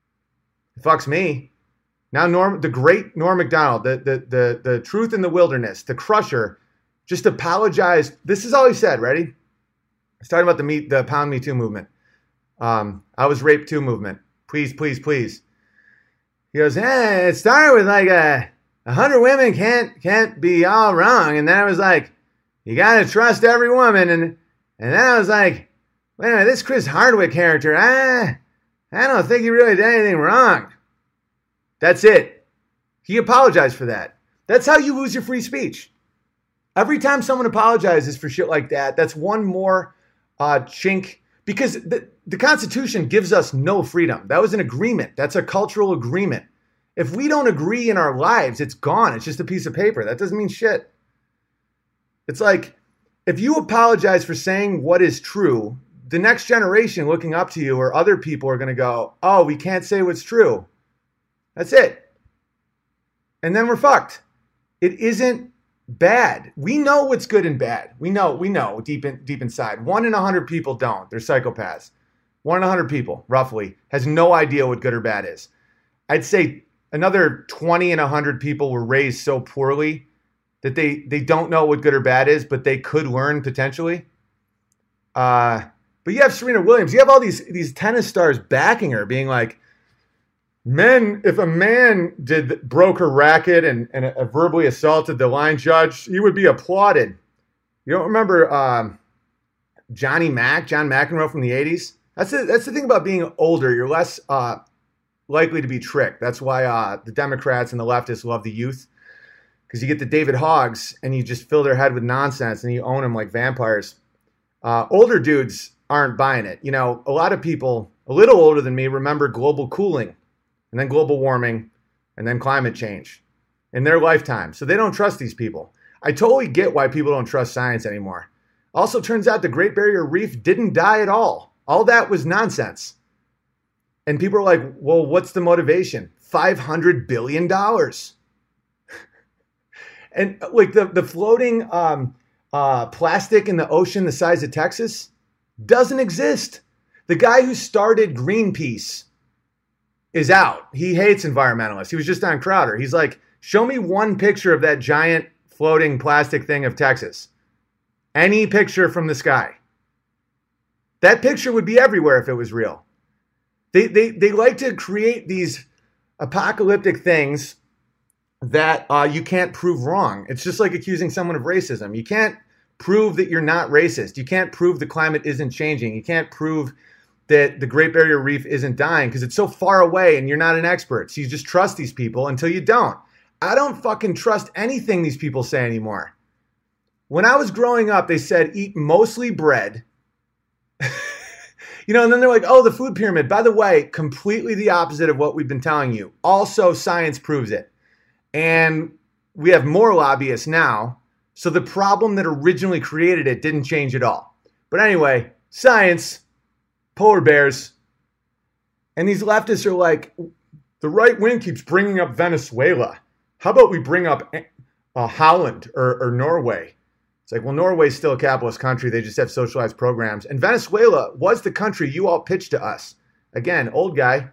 It fucks me. Now, Norm, the great Norm Macdonald, the, the, the, the truth in the wilderness, the crusher, just apologized. This is all he said. Ready? He's talking about the me, the Pound Me Too movement. Um, I was raped too movement. Please, please, please. He goes, eh, it started with like a, a hundred women can't can't be all wrong. And then I was like, you gotta trust every woman. And and then I was like, wait a minute, this Chris Hardwick character, I, I don't think he really did anything wrong. That's it. He apologized for that. That's how you lose your free speech. Every time someone apologizes for shit like that, that's one more uh, chink. Because the, the Constitution gives us no freedom. That was an agreement. That's a cultural agreement. If we don't agree in our lives, it's gone. It's just a piece of paper. That doesn't mean shit. It's like, if you apologize for saying what is true, the next generation looking up to you or other people are going to go, oh, we can't say what's true. That's it. And then we're fucked. It isn't bad. We know what's good and bad. We know, we know deep in, deep inside. One in a hundred people don't. They're psychopaths. One in a hundred people, roughly, has no idea what good or bad is. I'd say another twenty in a hundred people were raised so poorly that they, they don't know what good or bad is, but they could learn potentially. Uh, but you have Serena Williams. You have all these, these tennis stars backing her, being like, men, if a man did broke her racket and, and uh, verbally assaulted the line judge, he would be applauded. You don't remember um, Johnny Mac, John McEnroe from the eighties? That's the, that's the thing about being older. You're less uh, likely to be tricked. That's why uh, the Democrats and the leftists love the youth. Because you get the David Hoggs and you just fill their head with nonsense and you own them like vampires. Uh, older dudes aren't buying it. You know, a lot of people a little older than me remember global cooling. And then global warming, and then climate change in their lifetime. So they don't trust these people. I totally get why people don't trust science anymore. Also, turns out the Great Barrier Reef didn't die at all. All that was nonsense. And people are like, well, what's the motivation? five hundred billion dollars. And like the, the floating um, uh, plastic in the ocean the size of Texas doesn't exist. The guy who started Greenpeace is out. He hates environmentalists. He was just on Crowder. He's like, show me one picture of that giant floating plastic thing of Texas. Any picture from the sky. That picture would be everywhere if it was real. They, they, they like to create these apocalyptic things that uh, you can't prove wrong. It's just like accusing someone of racism. You can't prove that you're not racist. You can't prove the climate isn't changing. You can't prove that the Great Barrier Reef isn't dying because it's so far away and you're not an expert. So you just trust these people until you don't. I don't fucking trust anything these people say anymore. When I was growing up, they said eat mostly bread. You know, and then they're like, oh, the food pyramid. By the way, completely the opposite of what we've been telling you. Also, science proves it. And we have more lobbyists now. So the problem that originally created it didn't change at all. But anyway, science, polar bears. And these leftists are like, the right wing keeps bringing up Venezuela. How about we bring up uh, Holland or, or Norway? It's like, well, Norway's still a capitalist country. They just have socialized programs. And Venezuela was the country you all pitched to us. Again, old guy.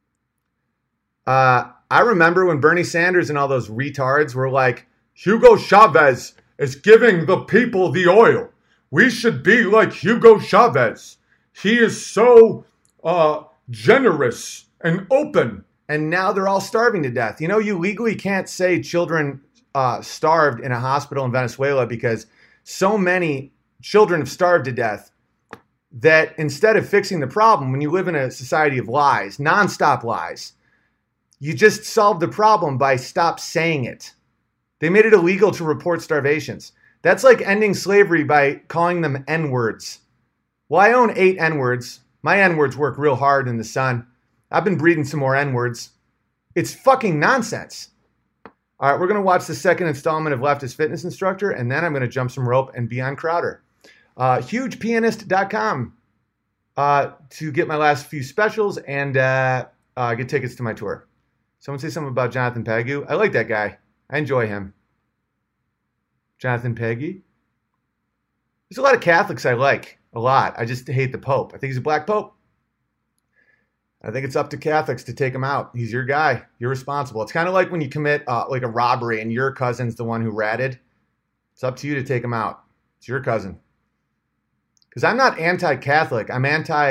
Uh, I remember when Bernie Sanders and all those retards were like, Hugo Chavez is giving the people the oil. We should be like Hugo Chavez. He is so uh, generous and open. And now they're all starving to death. You know, you legally can't say children uh, starved in a hospital in Venezuela because so many children have starved to death that instead of fixing the problem, when you live in a society of lies, nonstop lies, you just solve the problem by stop saying it. They made it illegal to report starvations. That's like ending slavery by calling them N-words. Well, I own eight N-words. My N-words work real hard in the sun. I've been breeding some more N-words. It's fucking nonsense. All right, we're going to watch the second installment of Leftist Fitness Instructor, and then I'm going to jump some rope and be on Crowder. Uh, huge pianist dot com uh, to get my last few specials and uh, uh, get tickets to my tour. Someone say something about Jonathan Pagoo. I like that guy. I enjoy him. Jonathan Pagoo. There's a lot of Catholics I like. A lot. I just hate the Pope. I think he's a black Pope. I think it's up to Catholics to take him out. He's your guy. You're responsible. It's kind of like when you commit uh, like a robbery and your cousin's the one who ratted. It's up to you to take him out. It's your cousin. Because I'm not anti-Catholic. I'm anti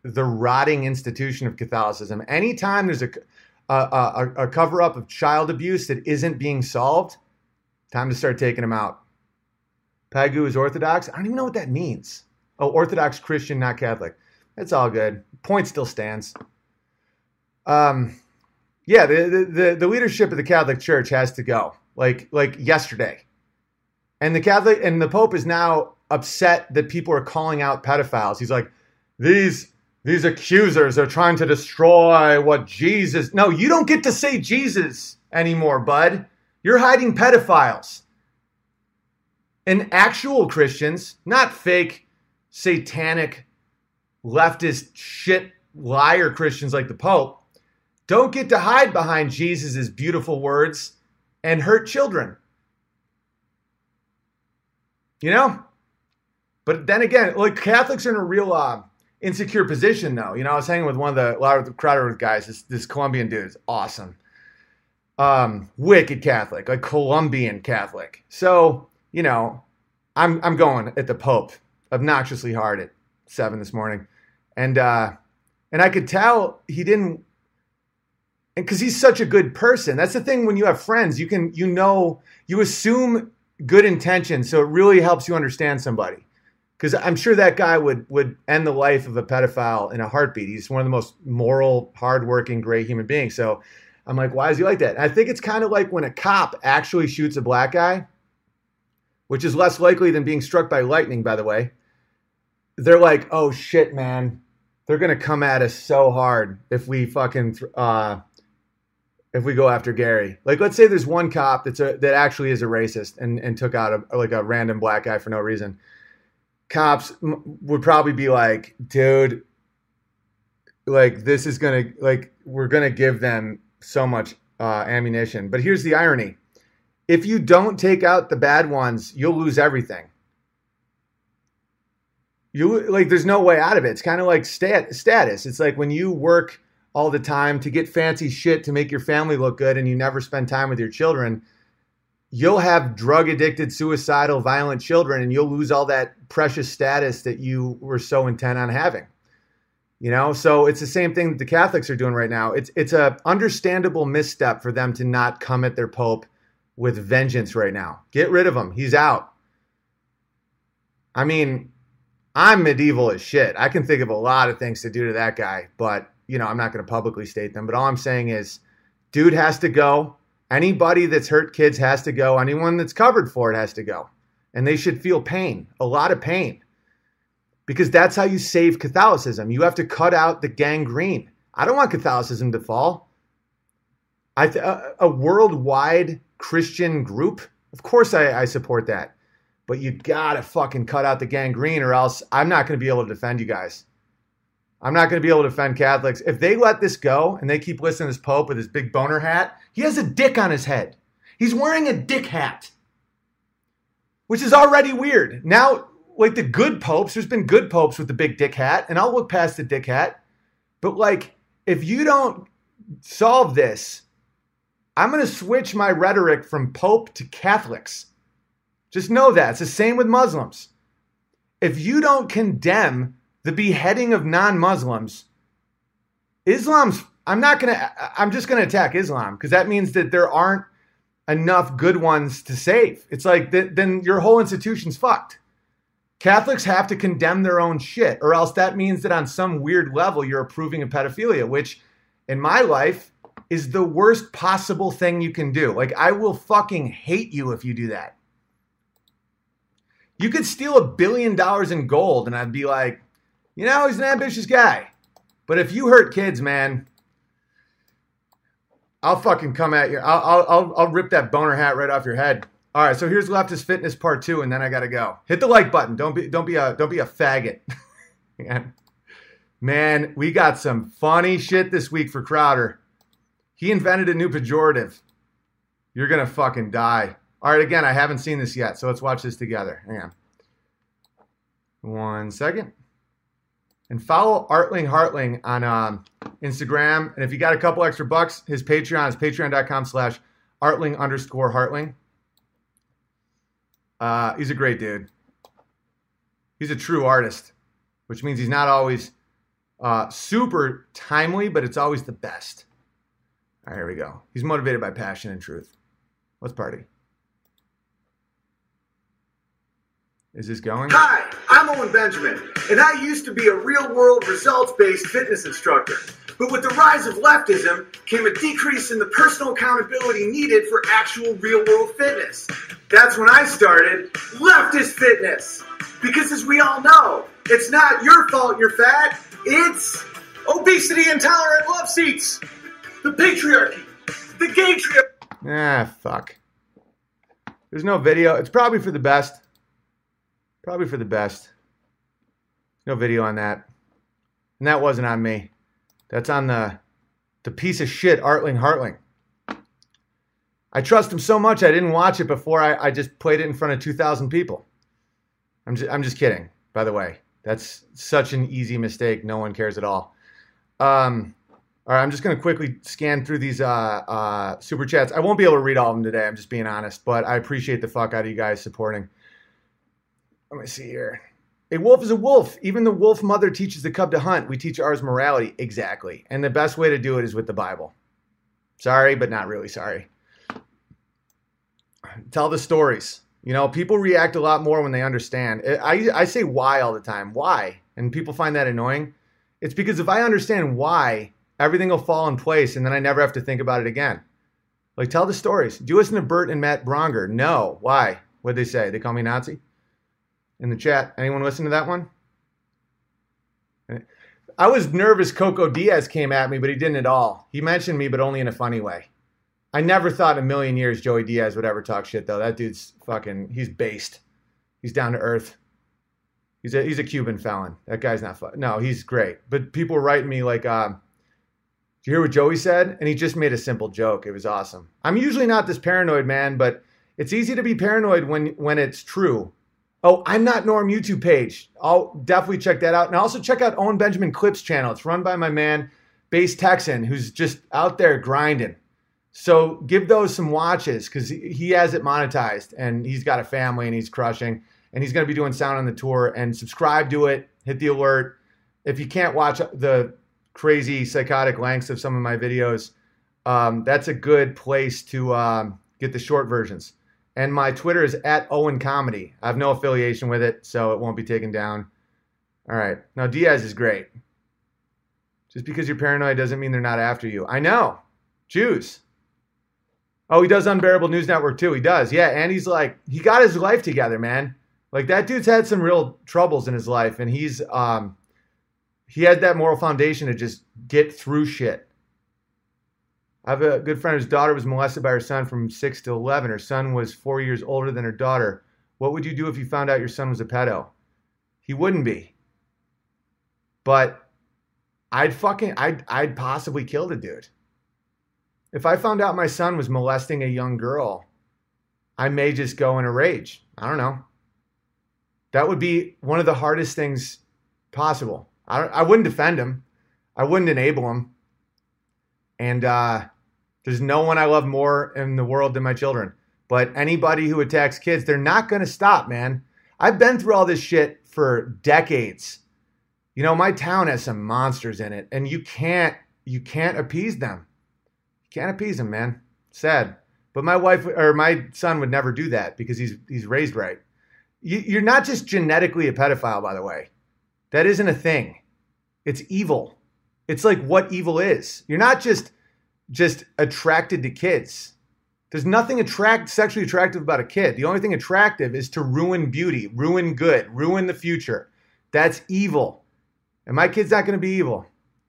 the rotting institution of Catholicism. Anytime there's a, a, a, a cover-up of child abuse that isn't being solved, time to start taking them out. Pagu is Orthodox. I don't even know what that means. Oh, Orthodox Christian, not Catholic. That's all good. Point still stands. Um, yeah, the, the the leadership of the Catholic Church has to go, like like yesterday. And the Catholic and the Pope is now upset that people are calling out pedophiles. He's like, these these accusers are trying to destroy what Jesus. No, you don't get to say Jesus anymore, bud. You're hiding pedophiles. And actual Christians, not fake, satanic, leftist shit liar Christians like the Pope, don't get to hide behind Jesus' beautiful words and hurt children. You know? But then again, like Catholics are in a real uh, insecure position, though. You know, I was hanging with one of the, a lot of the Crowder guys, this, this Colombian dude is awesome. Um, wicked Catholic, a Colombian Catholic. So, you know, I'm I'm going at the Pope obnoxiously hard at seven this morning. And uh, and I could tell he didn't, and because he's such a good person. That's the thing when you have friends, you can, you know, you assume good intentions, so it really helps you understand somebody. Because I'm sure that guy would would end the life of a pedophile in a heartbeat. He's one of the most moral, hardworking, great human beings. So I'm like, why is he like that? And I think it's kind of like when a cop actually shoots a black guy, which is less likely than being struck by lightning, by the way. They're like, oh shit, man. They're going to come at us so hard if we fucking, uh, if we go after Gary. Like, let's say there's one cop that's a, that actually is a racist and, and took out a, like a random black guy for no reason. Cops m- would probably be like, dude, like this is going to, like, we're going to give them so much uh, ammunition. But here's the irony. If you don't take out the bad ones, you'll lose everything. You like, there's no way out of it. It's kind of like stat, status. It's like when you work all the time to get fancy shit to make your family look good and you never spend time with your children, you'll have drug addicted, suicidal, violent children, and you'll lose all that precious status that you were so intent on having. You know, so it's the same thing that the Catholics are doing right now. It's it's a understandable misstep for them to not come at their Pope with vengeance right now. Get rid of him. He's out. I mean, I'm medieval as shit. I can think of a lot of things to do to that guy, but, you know, I'm not going to publicly state them. But all I'm saying is, dude has to go. Anybody that's hurt kids has to go. Anyone that's covered for it has to go. And they should feel pain, a lot of pain. Because that's how you save Catholicism. You have to cut out the gangrene. I don't want Catholicism to fall. I th- a, a worldwide Christian group, of course I, I support that. But you gotta fucking cut out the gangrene or else I'm not going to be able to defend you guys. I'm not going to be able to defend Catholics. If they let this go and they keep listening to this Pope with his big boner hat, he has a dick on his head. He's wearing a dick hat, which is already weird. Now, like the good popes, there's been good popes with the big dick hat, and I'll look past the dick hat. But like, if you don't solve this, I'm going to switch my rhetoric from Pope to Catholics. Just know that. It's the same with Muslims. If you don't condemn the beheading of non-Muslims, Islam's, I'm not going to, I'm just going to attack Islam because that means that there aren't enough good ones to save. It's like, th- then your whole institution's fucked. Catholics have to condemn their own shit, or else that means that on some weird level you're approving of pedophilia, which in my life is the worst possible thing you can do. Like, I will fucking hate you if you do that. You could steal a billion dollars in gold and I'd be like, you know, he's an ambitious guy. But if you hurt kids, man, I'll fucking come at you. I'll, I'll, I'll rip that boner hat right off your head. All right, so here's Leftist Fitness Part Two, and then I gotta go. Hit the like button. Don't be, don't be a, don't be a faggot. Man, we got some funny shit this week for Crowder. He invented a new pejorative. You're gonna fucking die. All right, again, I haven't seen this yet, so let's watch this together. Hang on. One second. And follow Artling Hartling on um, Instagram. And if you got a couple extra bucks, his Patreon is patreon.com slash Artling underscore Hartling. Uh, he's a great dude. He's a true artist, which means he's not always Uh, super timely, but it's always the best. All right, here we go. He's motivated by passion and truth. Let's party. Is this going? Hi, I'm Owen Benjamin, and I used to be a real-world results-based fitness instructor. But with the rise of leftism came a decrease in the personal accountability needed for actual real-world fitness. That's when I started Leftist Fitness. Because as we all know, it's not your fault you're fat, it's obesity intolerant love seats, the patriarchy, the gay trip. Ah, fuck. There's no video. It's probably for the best. Probably for the best. No video on that. And that wasn't on me. That's on the the piece of shit Artling Hartling. I trust him so much I didn't watch it before I, I just played it in front of two thousand people. I'm just, I'm just kidding, by the way. That's such an easy mistake. No one cares at all. Um, all right, I'm just going to quickly scan through these uh, uh, super chats. I won't be able to read all of them today. I'm just being honest. But I appreciate the fuck out of you guys supporting. Let me see here. A wolf is a wolf. Even the wolf mother teaches the cub to hunt. We teach ours morality. Exactly. And the best way to do it is with the Bible. Sorry, but not really sorry. Tell the stories. You know, people react a lot more when they understand. I, I say why all the time. Why? And people find that annoying. It's because if I understand why, everything will fall in place and then I never have to think about it again. Like, tell the stories. Do you listen to Bert and Matt Bronger? No. Why? What'd they say? They call me Nazi? In the chat. Anyone listen to that one? I was nervous Coco Diaz came at me, but he didn't at all. He mentioned me, but only in a funny way. I never thought in a million years Joey Diaz would ever talk shit, though. That dude's fucking, he's based. He's down to earth. He's a he's a Cuban felon. That guy's not fun. No, he's great. But people were writing me like, uh, did you hear what Joey said? And he just made a simple joke. It was awesome. I'm usually not this paranoid, man, but it's easy to be paranoid when when it's true. Oh, I'm Not Norm YouTube page. I'll definitely check that out. And also check out Owen Benjamin Clips channel. It's run by my man, Base Texan, who's just out there grinding. So give those some watches because he has it monetized and he's got a family and he's crushing. And he's going to be doing sound on the tour. And subscribe to it. Hit the alert. If you can't watch the crazy psychotic lengths of some of my videos, um, that's a good place to um, get the short versions. And my Twitter is at Owen Comedy. I have no affiliation with it, so it won't be taken down. All right. Now, Diaz is great. Just because you're paranoid doesn't mean they're not after you. I know. Jews. Oh, he does Unbearable News Network, too. He does. Yeah, and he's like, he got his life together, man. Like, that dude's had some real troubles in his life, and he's, um, he had that moral foundation to just get through shit. I have a good friend whose daughter was molested by her son from six to eleven. Her son was four years older than her daughter. What would you do if you found out your son was a pedo? He wouldn't be. But I'd fucking, I'd, I'd possibly kill the dude. If I found out my son was molesting a young girl, I may just go in a rage. I don't know. That would be one of the hardest things possible. I, don't, I wouldn't defend him. I wouldn't enable him. And, uh, there's no one I love more in the world than my children. But anybody who attacks kids, they're not going to stop, man. I've been through all this shit for decades. You know, my town has some monsters in it, and you can't you can't appease them. You can't appease them, man. Sad. But my wife or my son would never do that because he's he's raised right. You, you're not just genetically a pedophile, by the way. That isn't a thing. It's evil. It's like what evil is. You're not just just attracted to kids. There's nothing attract sexually attractive about a kid. The only thing attractive is to ruin beauty, ruin good, ruin the future. That's evil. And my kid's not going to be evil.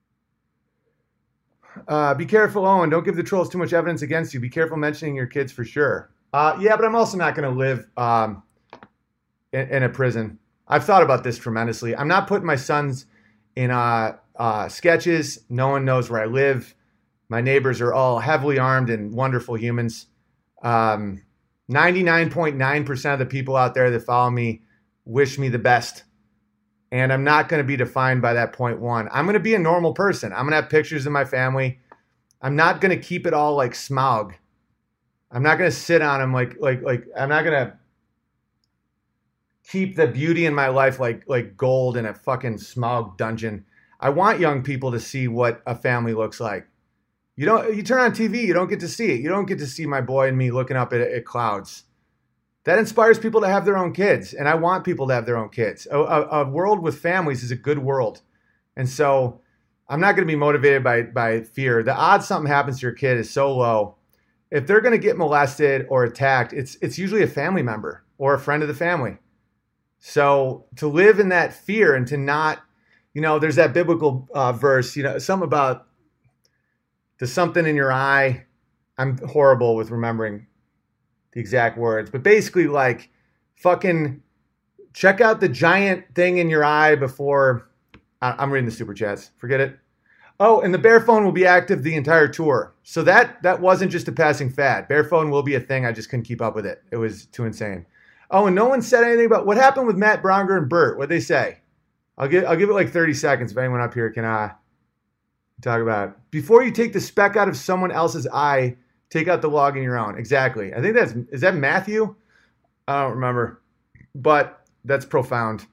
Uh, be careful, Owen. Don't give the trolls too much evidence against you. Be careful mentioning your kids for sure. Uh, yeah, but I'm also not going to live um, in, in a prison. I've thought about this tremendously. I'm not putting my sons in uh, uh, sketches. No one knows where I live. My neighbors are all heavily armed and wonderful humans. Um, ninety-nine point nine percent of the people out there that follow me wish me the best. And I'm not going to be defined by that point one. I'm going to be a normal person. I'm going to have pictures of my family. I'm not going to keep it all like Smaug. I'm not going to sit on them like, like, like, I'm not going to keep the beauty in my life like, like gold in a fucking Smaug dungeon. I want young people to see what a family looks like. You don't, you turn on T V, you don't get to see it. You don't get to see my boy and me looking up at, at clouds. That inspires people to have their own kids. And I want people to have their own kids. A, a, a world with families is a good world. And so I'm not going to be motivated by, by fear. The odds something happens to your kid is so low. If they're going to get molested or attacked, it's, it's usually a family member or a friend of the family. So to live in that fear and to not, you know, there's that biblical uh, verse, you know, something about there's something in your eye. I'm horrible with remembering the exact words, but basically like fucking check out the giant thing in your eye before I, I'm reading the super chats. Forget it. Oh, and the Bear Phone will be active the entire tour. So that, that wasn't just a passing fad. Bear Phone will be a thing. I just couldn't keep up with it. It was too insane. Oh, and no one said anything about what happened with Matt Bronger and Bert. What'd they say? I'll give, I'll give it like thirty seconds if anyone up here can uh, talk about it. Before you take the speck out of someone else's eye, take out the log in your own. Exactly. I think that's, is that Matthew? I don't remember, but that's profound.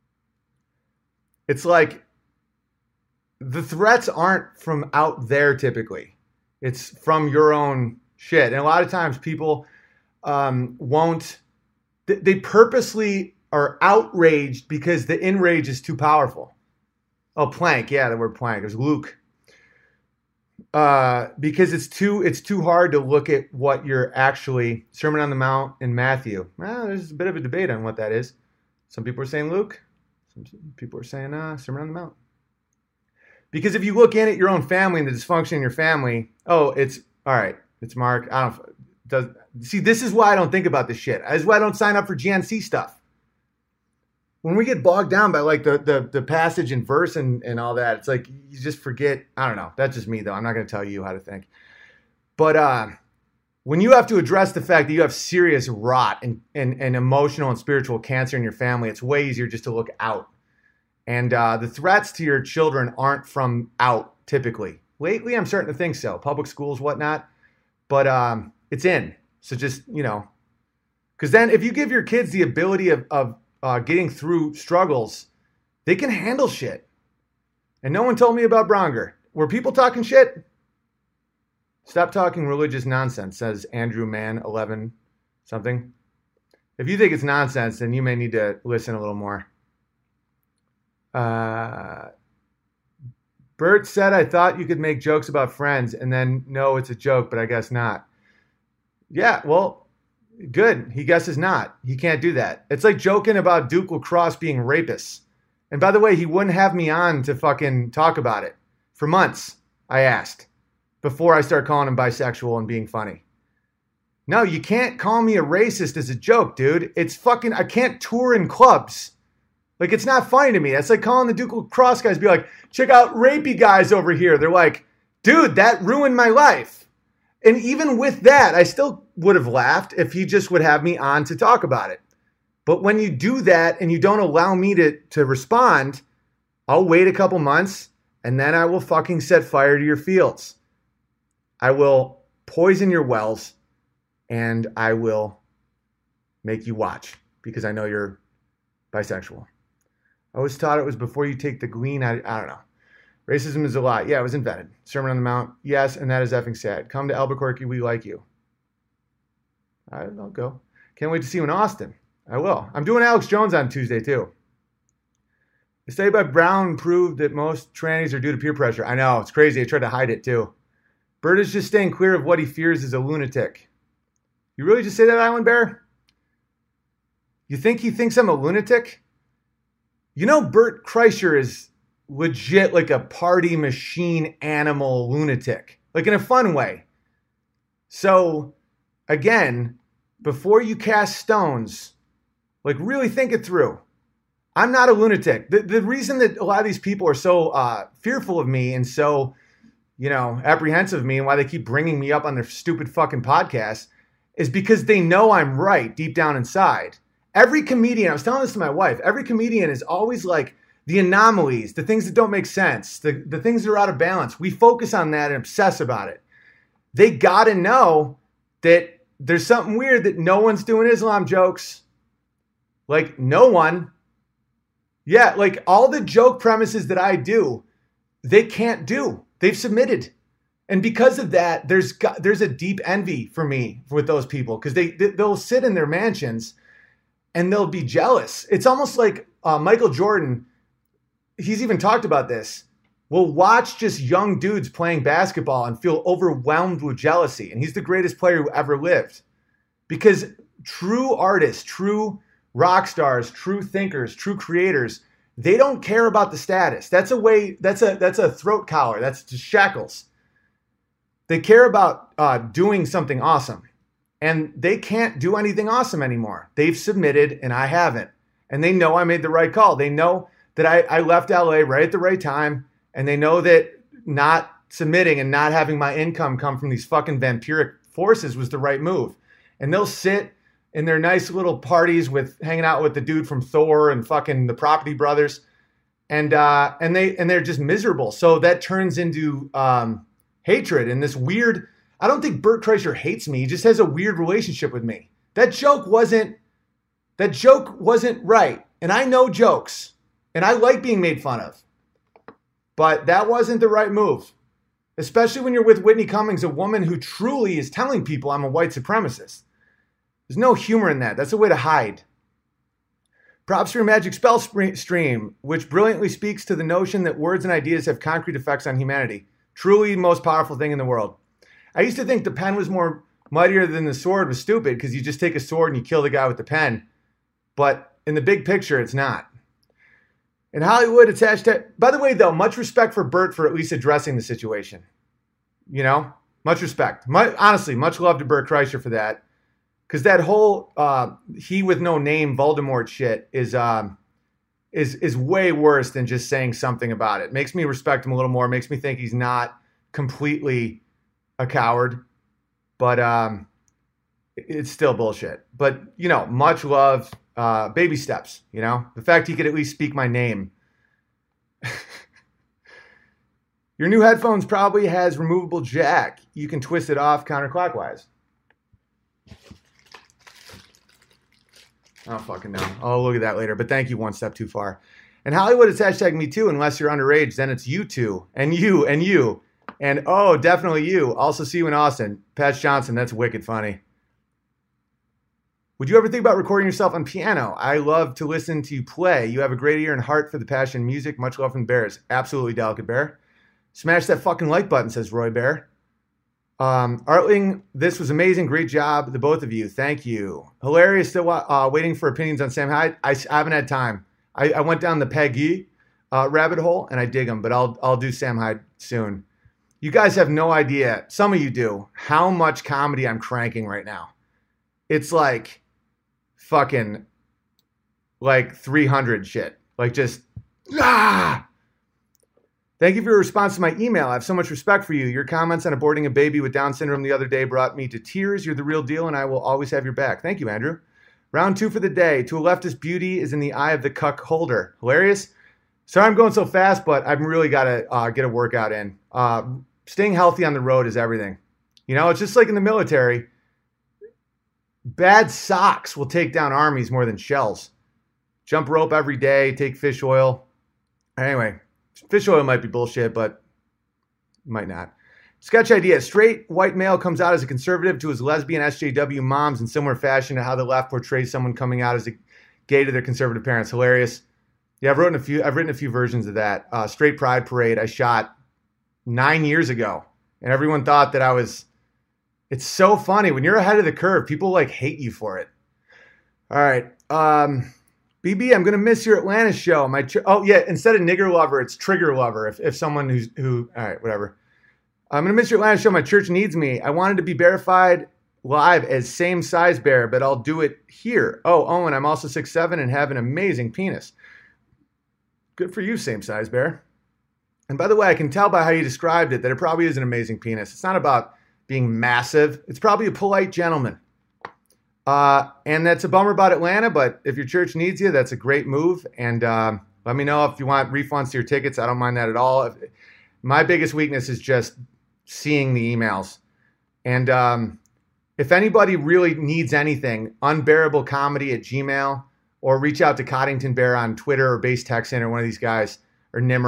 It's like the threats aren't from out there typically. It's from your own shit. And a lot of times people um, won't, they purposely are outraged because the enrage is too powerful. Oh, plank. Yeah, the word plank. It was Luke. Uh, because it's too it's too hard to look at what you're actually, Sermon on the Mount in Matthew. Well, there's a bit of a debate on what that is. Some people are saying Luke. Some people are saying uh, Sermon on the Mount. Because if you look in at your own family and the dysfunction in your family, oh, it's, all right, it's Mark. I don't, does, see, this is why I don't think about this shit. This is why I don't sign up for G N C stuff. When we get bogged down by like the the, the passage and verse and, and all that, it's like you just forget. I don't know. That's just me, though. I'm not going to tell you how to think. But uh, when you have to address the fact that you have serious rot and, and, and emotional and spiritual cancer in your family, it's way easier just to look out. And uh, the threats to your children aren't from out, typically. Lately, I'm starting to think so. Public schools, whatnot. But um, it's in. So just, you know. Because then if you give your kids the ability of, of uh, getting through struggles, they can handle shit. And no one told me about Bronger. Were people talking shit? Stop talking religious nonsense, says Andrew Mann, eleven something. If you think it's nonsense, then you may need to listen a little more. Uh, Bert said, I thought you could make jokes about friends, and then, no, it's a joke, but I guess not. Yeah, well, good. He guesses not. He can't do that. It's like joking about Duke Lacrosse being rapists. And by the way, he wouldn't have me on to fucking talk about it. For months, I asked, before I start calling him bisexual and being funny. No, you can't call me a racist as a joke, dude. It's fucking, I can't tour in clubs. Like, it's not funny to me. That's like calling the Duke Lacrosse guys, be like, check out rapey guys over here. They're like, dude, that ruined my life. And even with that, I still would have laughed if he just would have me on to talk about it. But when you do that and you don't allow me to, to respond, I'll wait a couple months and then I will fucking set fire to your fields. I will poison your wells and I will make you watch because I know you're bisexual. I always thought it was before you take the glean. I, I don't know. Racism is a lie. Yeah, it was invented. Sermon on the Mount. Yes, and that is effing sad. Come to Albuquerque. We like you. All right, I'll go. Can't wait to see you in Austin. I will. I'm doing Alex Jones on Tuesday, too. The study by Brown proved that most trannies are due to peer pressure. I know. It's crazy. I tried to hide it, too. Bert is just staying clear of what he fears is a lunatic. You really just say that, Island Bear? You think he thinks I'm a lunatic? You know, Bert Kreischer is legit like a party machine animal lunatic, like in a fun way. So, again, before you cast stones, like really think it through. I'm not a lunatic. The, the reason that a lot of these people are so uh, fearful of me and so, you know, apprehensive of me and why they keep bringing me up on their stupid fucking podcasts is because they know I'm right deep down inside. Every comedian, I was telling this to my wife, every comedian is always like the anomalies, the things that don't make sense, the, the things that are out of balance. We focus on that and obsess about it. They got to know that there's something weird that no one's doing Islam jokes. Like, no one. Yeah, like all the joke premises that I do, they can't do. They've submitted. And because of that, there's got, there's a deep envy for me with those people because they, they, they'll sit in their mansions and they'll be jealous. It's almost like uh, Michael Jordan, he's even talked about this, will watch just young dudes playing basketball and feel overwhelmed with jealousy. And he's the greatest player who ever lived. Because true artists, true rock stars, true thinkers, true creators, they don't care about the status. That's a way, that's a that's a throat collar. That's just shackles. They care about uh, doing something awesome. And they can't do anything awesome anymore. They've submitted and I haven't. And they know I made the right call. They know that I, I left L A right at the right time. And they know that not submitting and not having my income come from these fucking vampiric forces was the right move. And they'll sit in their nice little parties with hanging out with the dude from Thor and fucking the Property Brothers. And uh, and they and they're just miserable. So that turns into um, hatred and this weird, I don't think Bert Kreischer hates me. He just has a weird relationship with me. That joke wasn't, that joke wasn't right. And I know jokes. And I like being made fun of. But that wasn't the right move. Especially when you're with Whitney Cummings, a woman who truly is telling people I'm a white supremacist. There's no humor in that. That's a way to hide. Props for your magic spell stream, which brilliantly speaks to the notion that words and ideas have concrete effects on humanity. Truly the most powerful thing in the world. I used to think the pen was more mightier than the sword was stupid because you just take a sword and you kill the guy with the pen. But in the big picture, it's not. In Hollywood, it's hashtag... By the way, though, much respect for Bert for at least addressing the situation. You know? Much respect. My, honestly, much love to Bert Kreischer for that. Because that whole uh, he with no name Voldemort shit is, um, is, is way worse than just saying something about it. Makes me respect him a little more. Makes me think he's not completely a coward. But um, it's still bullshit. But, you know, much love... Uh, baby steps, you know? The fact he could at least speak my name. Your new headphones probably has removable jack. You can twist it off counterclockwise. I don't fucking know. I'll look at that later, but thank you, One Step Too Far. And Hollywood, it's hashtag me too, unless you're underage. Then it's you two, and you, and you. And oh, definitely you. Also see you in Austin. Patch Johnson, that's wicked funny. Would you ever think about recording yourself on piano? I love to listen to you play. You have a great ear and heart for the passion in music. Much love from the Bears. Absolutely, Delicate Bear. Smash that fucking like button, says Roy Bear. Um, Artling, this was amazing. Great job, the both of you. Thank you. Hilarious. Still uh, waiting for opinions on Sam Hyde. I, I haven't had time. I, I went down the Peggy uh, rabbit hole, and I dig them, but I'll, I'll do Sam Hyde soon. You guys have no idea, some of you do, how much comedy I'm cranking right now. It's like... fucking like three hundred shit. Like just, ah! Thank you for your response to my email. I have so much respect for you. Your comments on aborting a baby with Down syndrome the other day brought me to tears. You're the real deal, and I will always have your back. Thank you, Andrew. Round two for the day. To a leftist, beauty is in the eye of the cuck holder. Hilarious. Sorry I'm going so fast, but I've really got to uh, get a workout in. Uh, staying healthy on the road is everything. You know, it's just like in the military. Bad socks will take down armies more than shells. Jump rope every day, take fish oil. Anyway, fish oil might be bullshit, but might not. Sketch idea. Straight white male comes out as a conservative to his lesbian S J W moms in similar fashion to how the left portrays someone coming out as a gay to their conservative parents. Hilarious. Yeah, I've written a few, I've written a few versions of that. Uh, Straight Pride Parade I shot nine years ago. And everyone thought that I was... It's so funny. When you're ahead of the curve, people like hate you for it. All right. Um, B B, I'm going to miss your Atlanta show. My tr- Oh, yeah. Instead of nigger lover, it's trigger lover. If, if someone who's, who, all right, whatever. I'm going to miss your Atlanta show. My church needs me. I wanted to be verified live as same size bear, but I'll do it here. Oh, Owen, I'm also six seven and have an amazing penis. Good for you, same size bear. And by the way, I can tell by how you described it that it probably is an amazing penis. It's not about being massive. It's probably a polite gentleman. Uh, and that's a bummer about Atlanta, but if your church needs you, that's a great move. And um, let me know if you want refunds to your tickets. I don't mind that at all. If, my biggest weakness is just seeing the emails. And um, if anybody really needs anything, unbearablecomedy at Gmail, or reach out to Coddington Bear on Twitter or Base Texan or one of these guys, or Nimmer.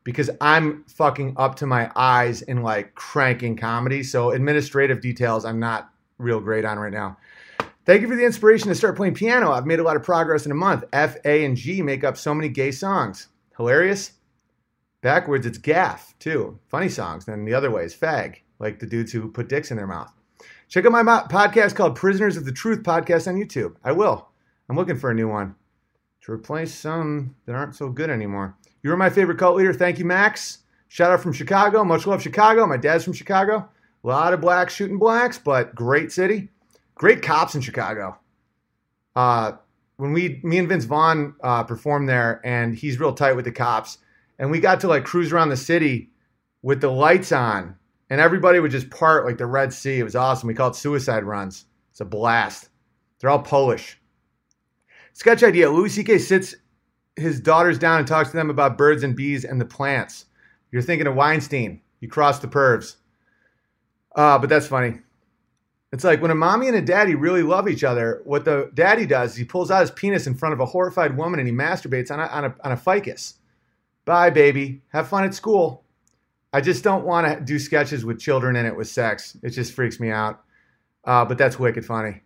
because I'm fucking up to my eyes in like cranking comedy. So administrative details I'm not real great on right now. Thank you for the inspiration to start playing piano. I've made a lot of progress in a month. F, A, and G make up so many gay songs. Hilarious. Backwards, it's gaff, too. Funny songs. Then the other way is fag, like the dudes who put dicks in their mouth. Check out my mo- podcast called Prisoners of the Truth podcast on YouTube. I will. I'm looking for a new one to replace some that aren't so good anymore. You were my favorite cult leader. Thank you, Max. Shout out from Chicago. Much love, Chicago. My dad's from Chicago. A lot of blacks shooting blacks, but great city. Great cops in Chicago. Uh, when we, me and Vince Vaughn uh, performed there, and he's real tight with the cops, and we got to like cruise around the city with the lights on, and everybody would just part like the Red Sea. It was awesome. We call it suicide runs. It's a blast. They're all Polish. Sketch idea. Louis C K sits his daughters down and talks to them about birds and bees and the plants. You're thinking of Weinstein. You crossed the pervs. Uh, but that's funny. It's like when a mommy and a daddy really love each other, what the daddy does is he pulls out his penis in front of a horrified woman and he masturbates on a, on a, on a ficus. Bye, baby. Have fun at school. I just don't want to do sketches with children in it with sex. It just freaks me out. Uh, but that's wicked funny.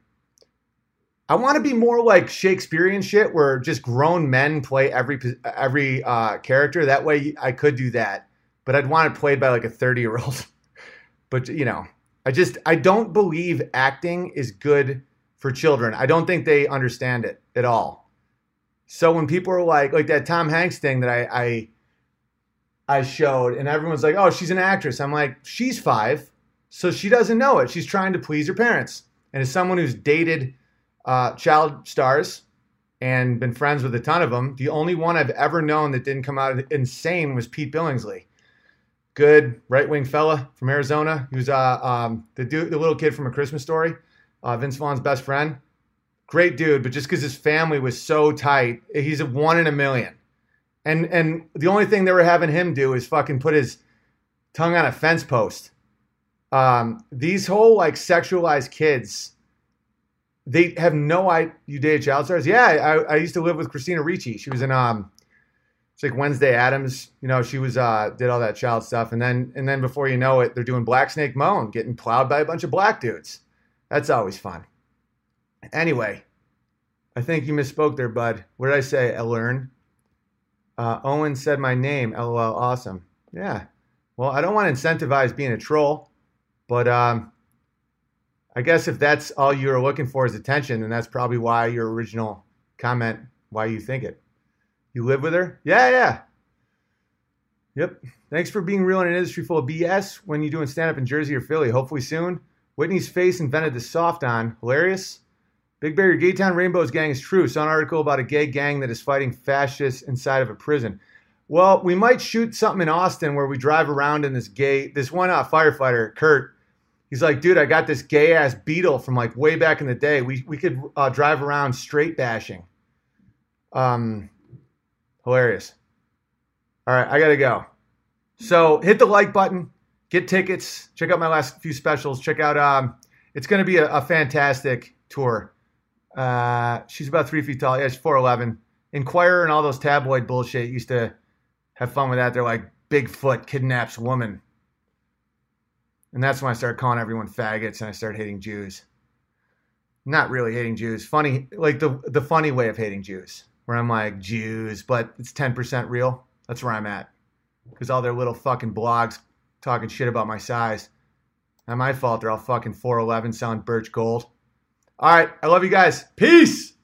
I want to be more like Shakespearean shit where just grown men play every every uh, character. That way I could do that. But I'd want it played by like a thirty-year-old. But, you know. I just, I don't believe acting is good for children. I don't think they understand it at all. So when people are like, like that Tom Hanks thing that I, I, I showed and everyone's like, oh, she's an actress. I'm like, she's five. So she doesn't know it. She's trying to please her parents. And as someone who's dated uh, child stars and been friends with a ton of them, the only one I've ever known that didn't come out insane was Pete Billingsley. Good right-wing fella from Arizona. He was uh, um, the dude, the little kid from A Christmas Story, uh, Vince Vaughn's best friend. Great dude, but just because his family was so tight, he's a one in a million. And and the only thing they were having him do is fucking put his tongue on a fence post. Um, these whole like sexualized kids, they have no idea. You dated child stars? Yeah, I, I used to live with Christina Ricci. She was in um. It's like Wednesday Addams, you know, she was uh, did all that child stuff, and then and then before you know it, they're doing Black Snake Moan, getting plowed by a bunch of black dudes. That's always fun. Anyway, I think you misspoke there, bud. What did I say? I learn. Uh, Owen said my name. LOL. Awesome. Yeah. Well, I don't want to incentivize being a troll, but um, I guess if that's all you're looking for is attention, then that's probably why your original comment, why you think it. You live with her? Yeah, yeah. Yep. Thanks for being real in an industry full of B S when you're doing stand-up in Jersey or Philly. Hopefully soon. Whitney's face invented the soft on. Hilarious. Big Barrier Gaytown Rainbows gang is true. Saw an article about a gay gang that is fighting fascists inside of a prison. Well, we might shoot something in Austin where we drive around in this gay, this one uh, firefighter, Kurt. He's like, dude, I got this gay-ass Beetle from like way back in the day. We, we could uh, drive around straight bashing. Um... Hilarious. All right, I got to go. So hit the like button, get tickets, check out my last few specials. Check out, um, it's going to be a, a fantastic tour. Uh, she's about three feet tall. Yeah, she's four eleven. Inquirer and all those tabloid bullshit used to have fun with that. They're like, Bigfoot kidnaps woman. And that's when I started calling everyone faggots and I started hating Jews. Not really hating Jews. Funny, like the the funny way of hating Jews. Where I'm like, Jews, but it's ten percent real. That's where I'm at. Because all their little fucking blogs talking shit about my size. Not my fault. They're all fucking four eleven selling birch gold. All right. I love you guys. Peace.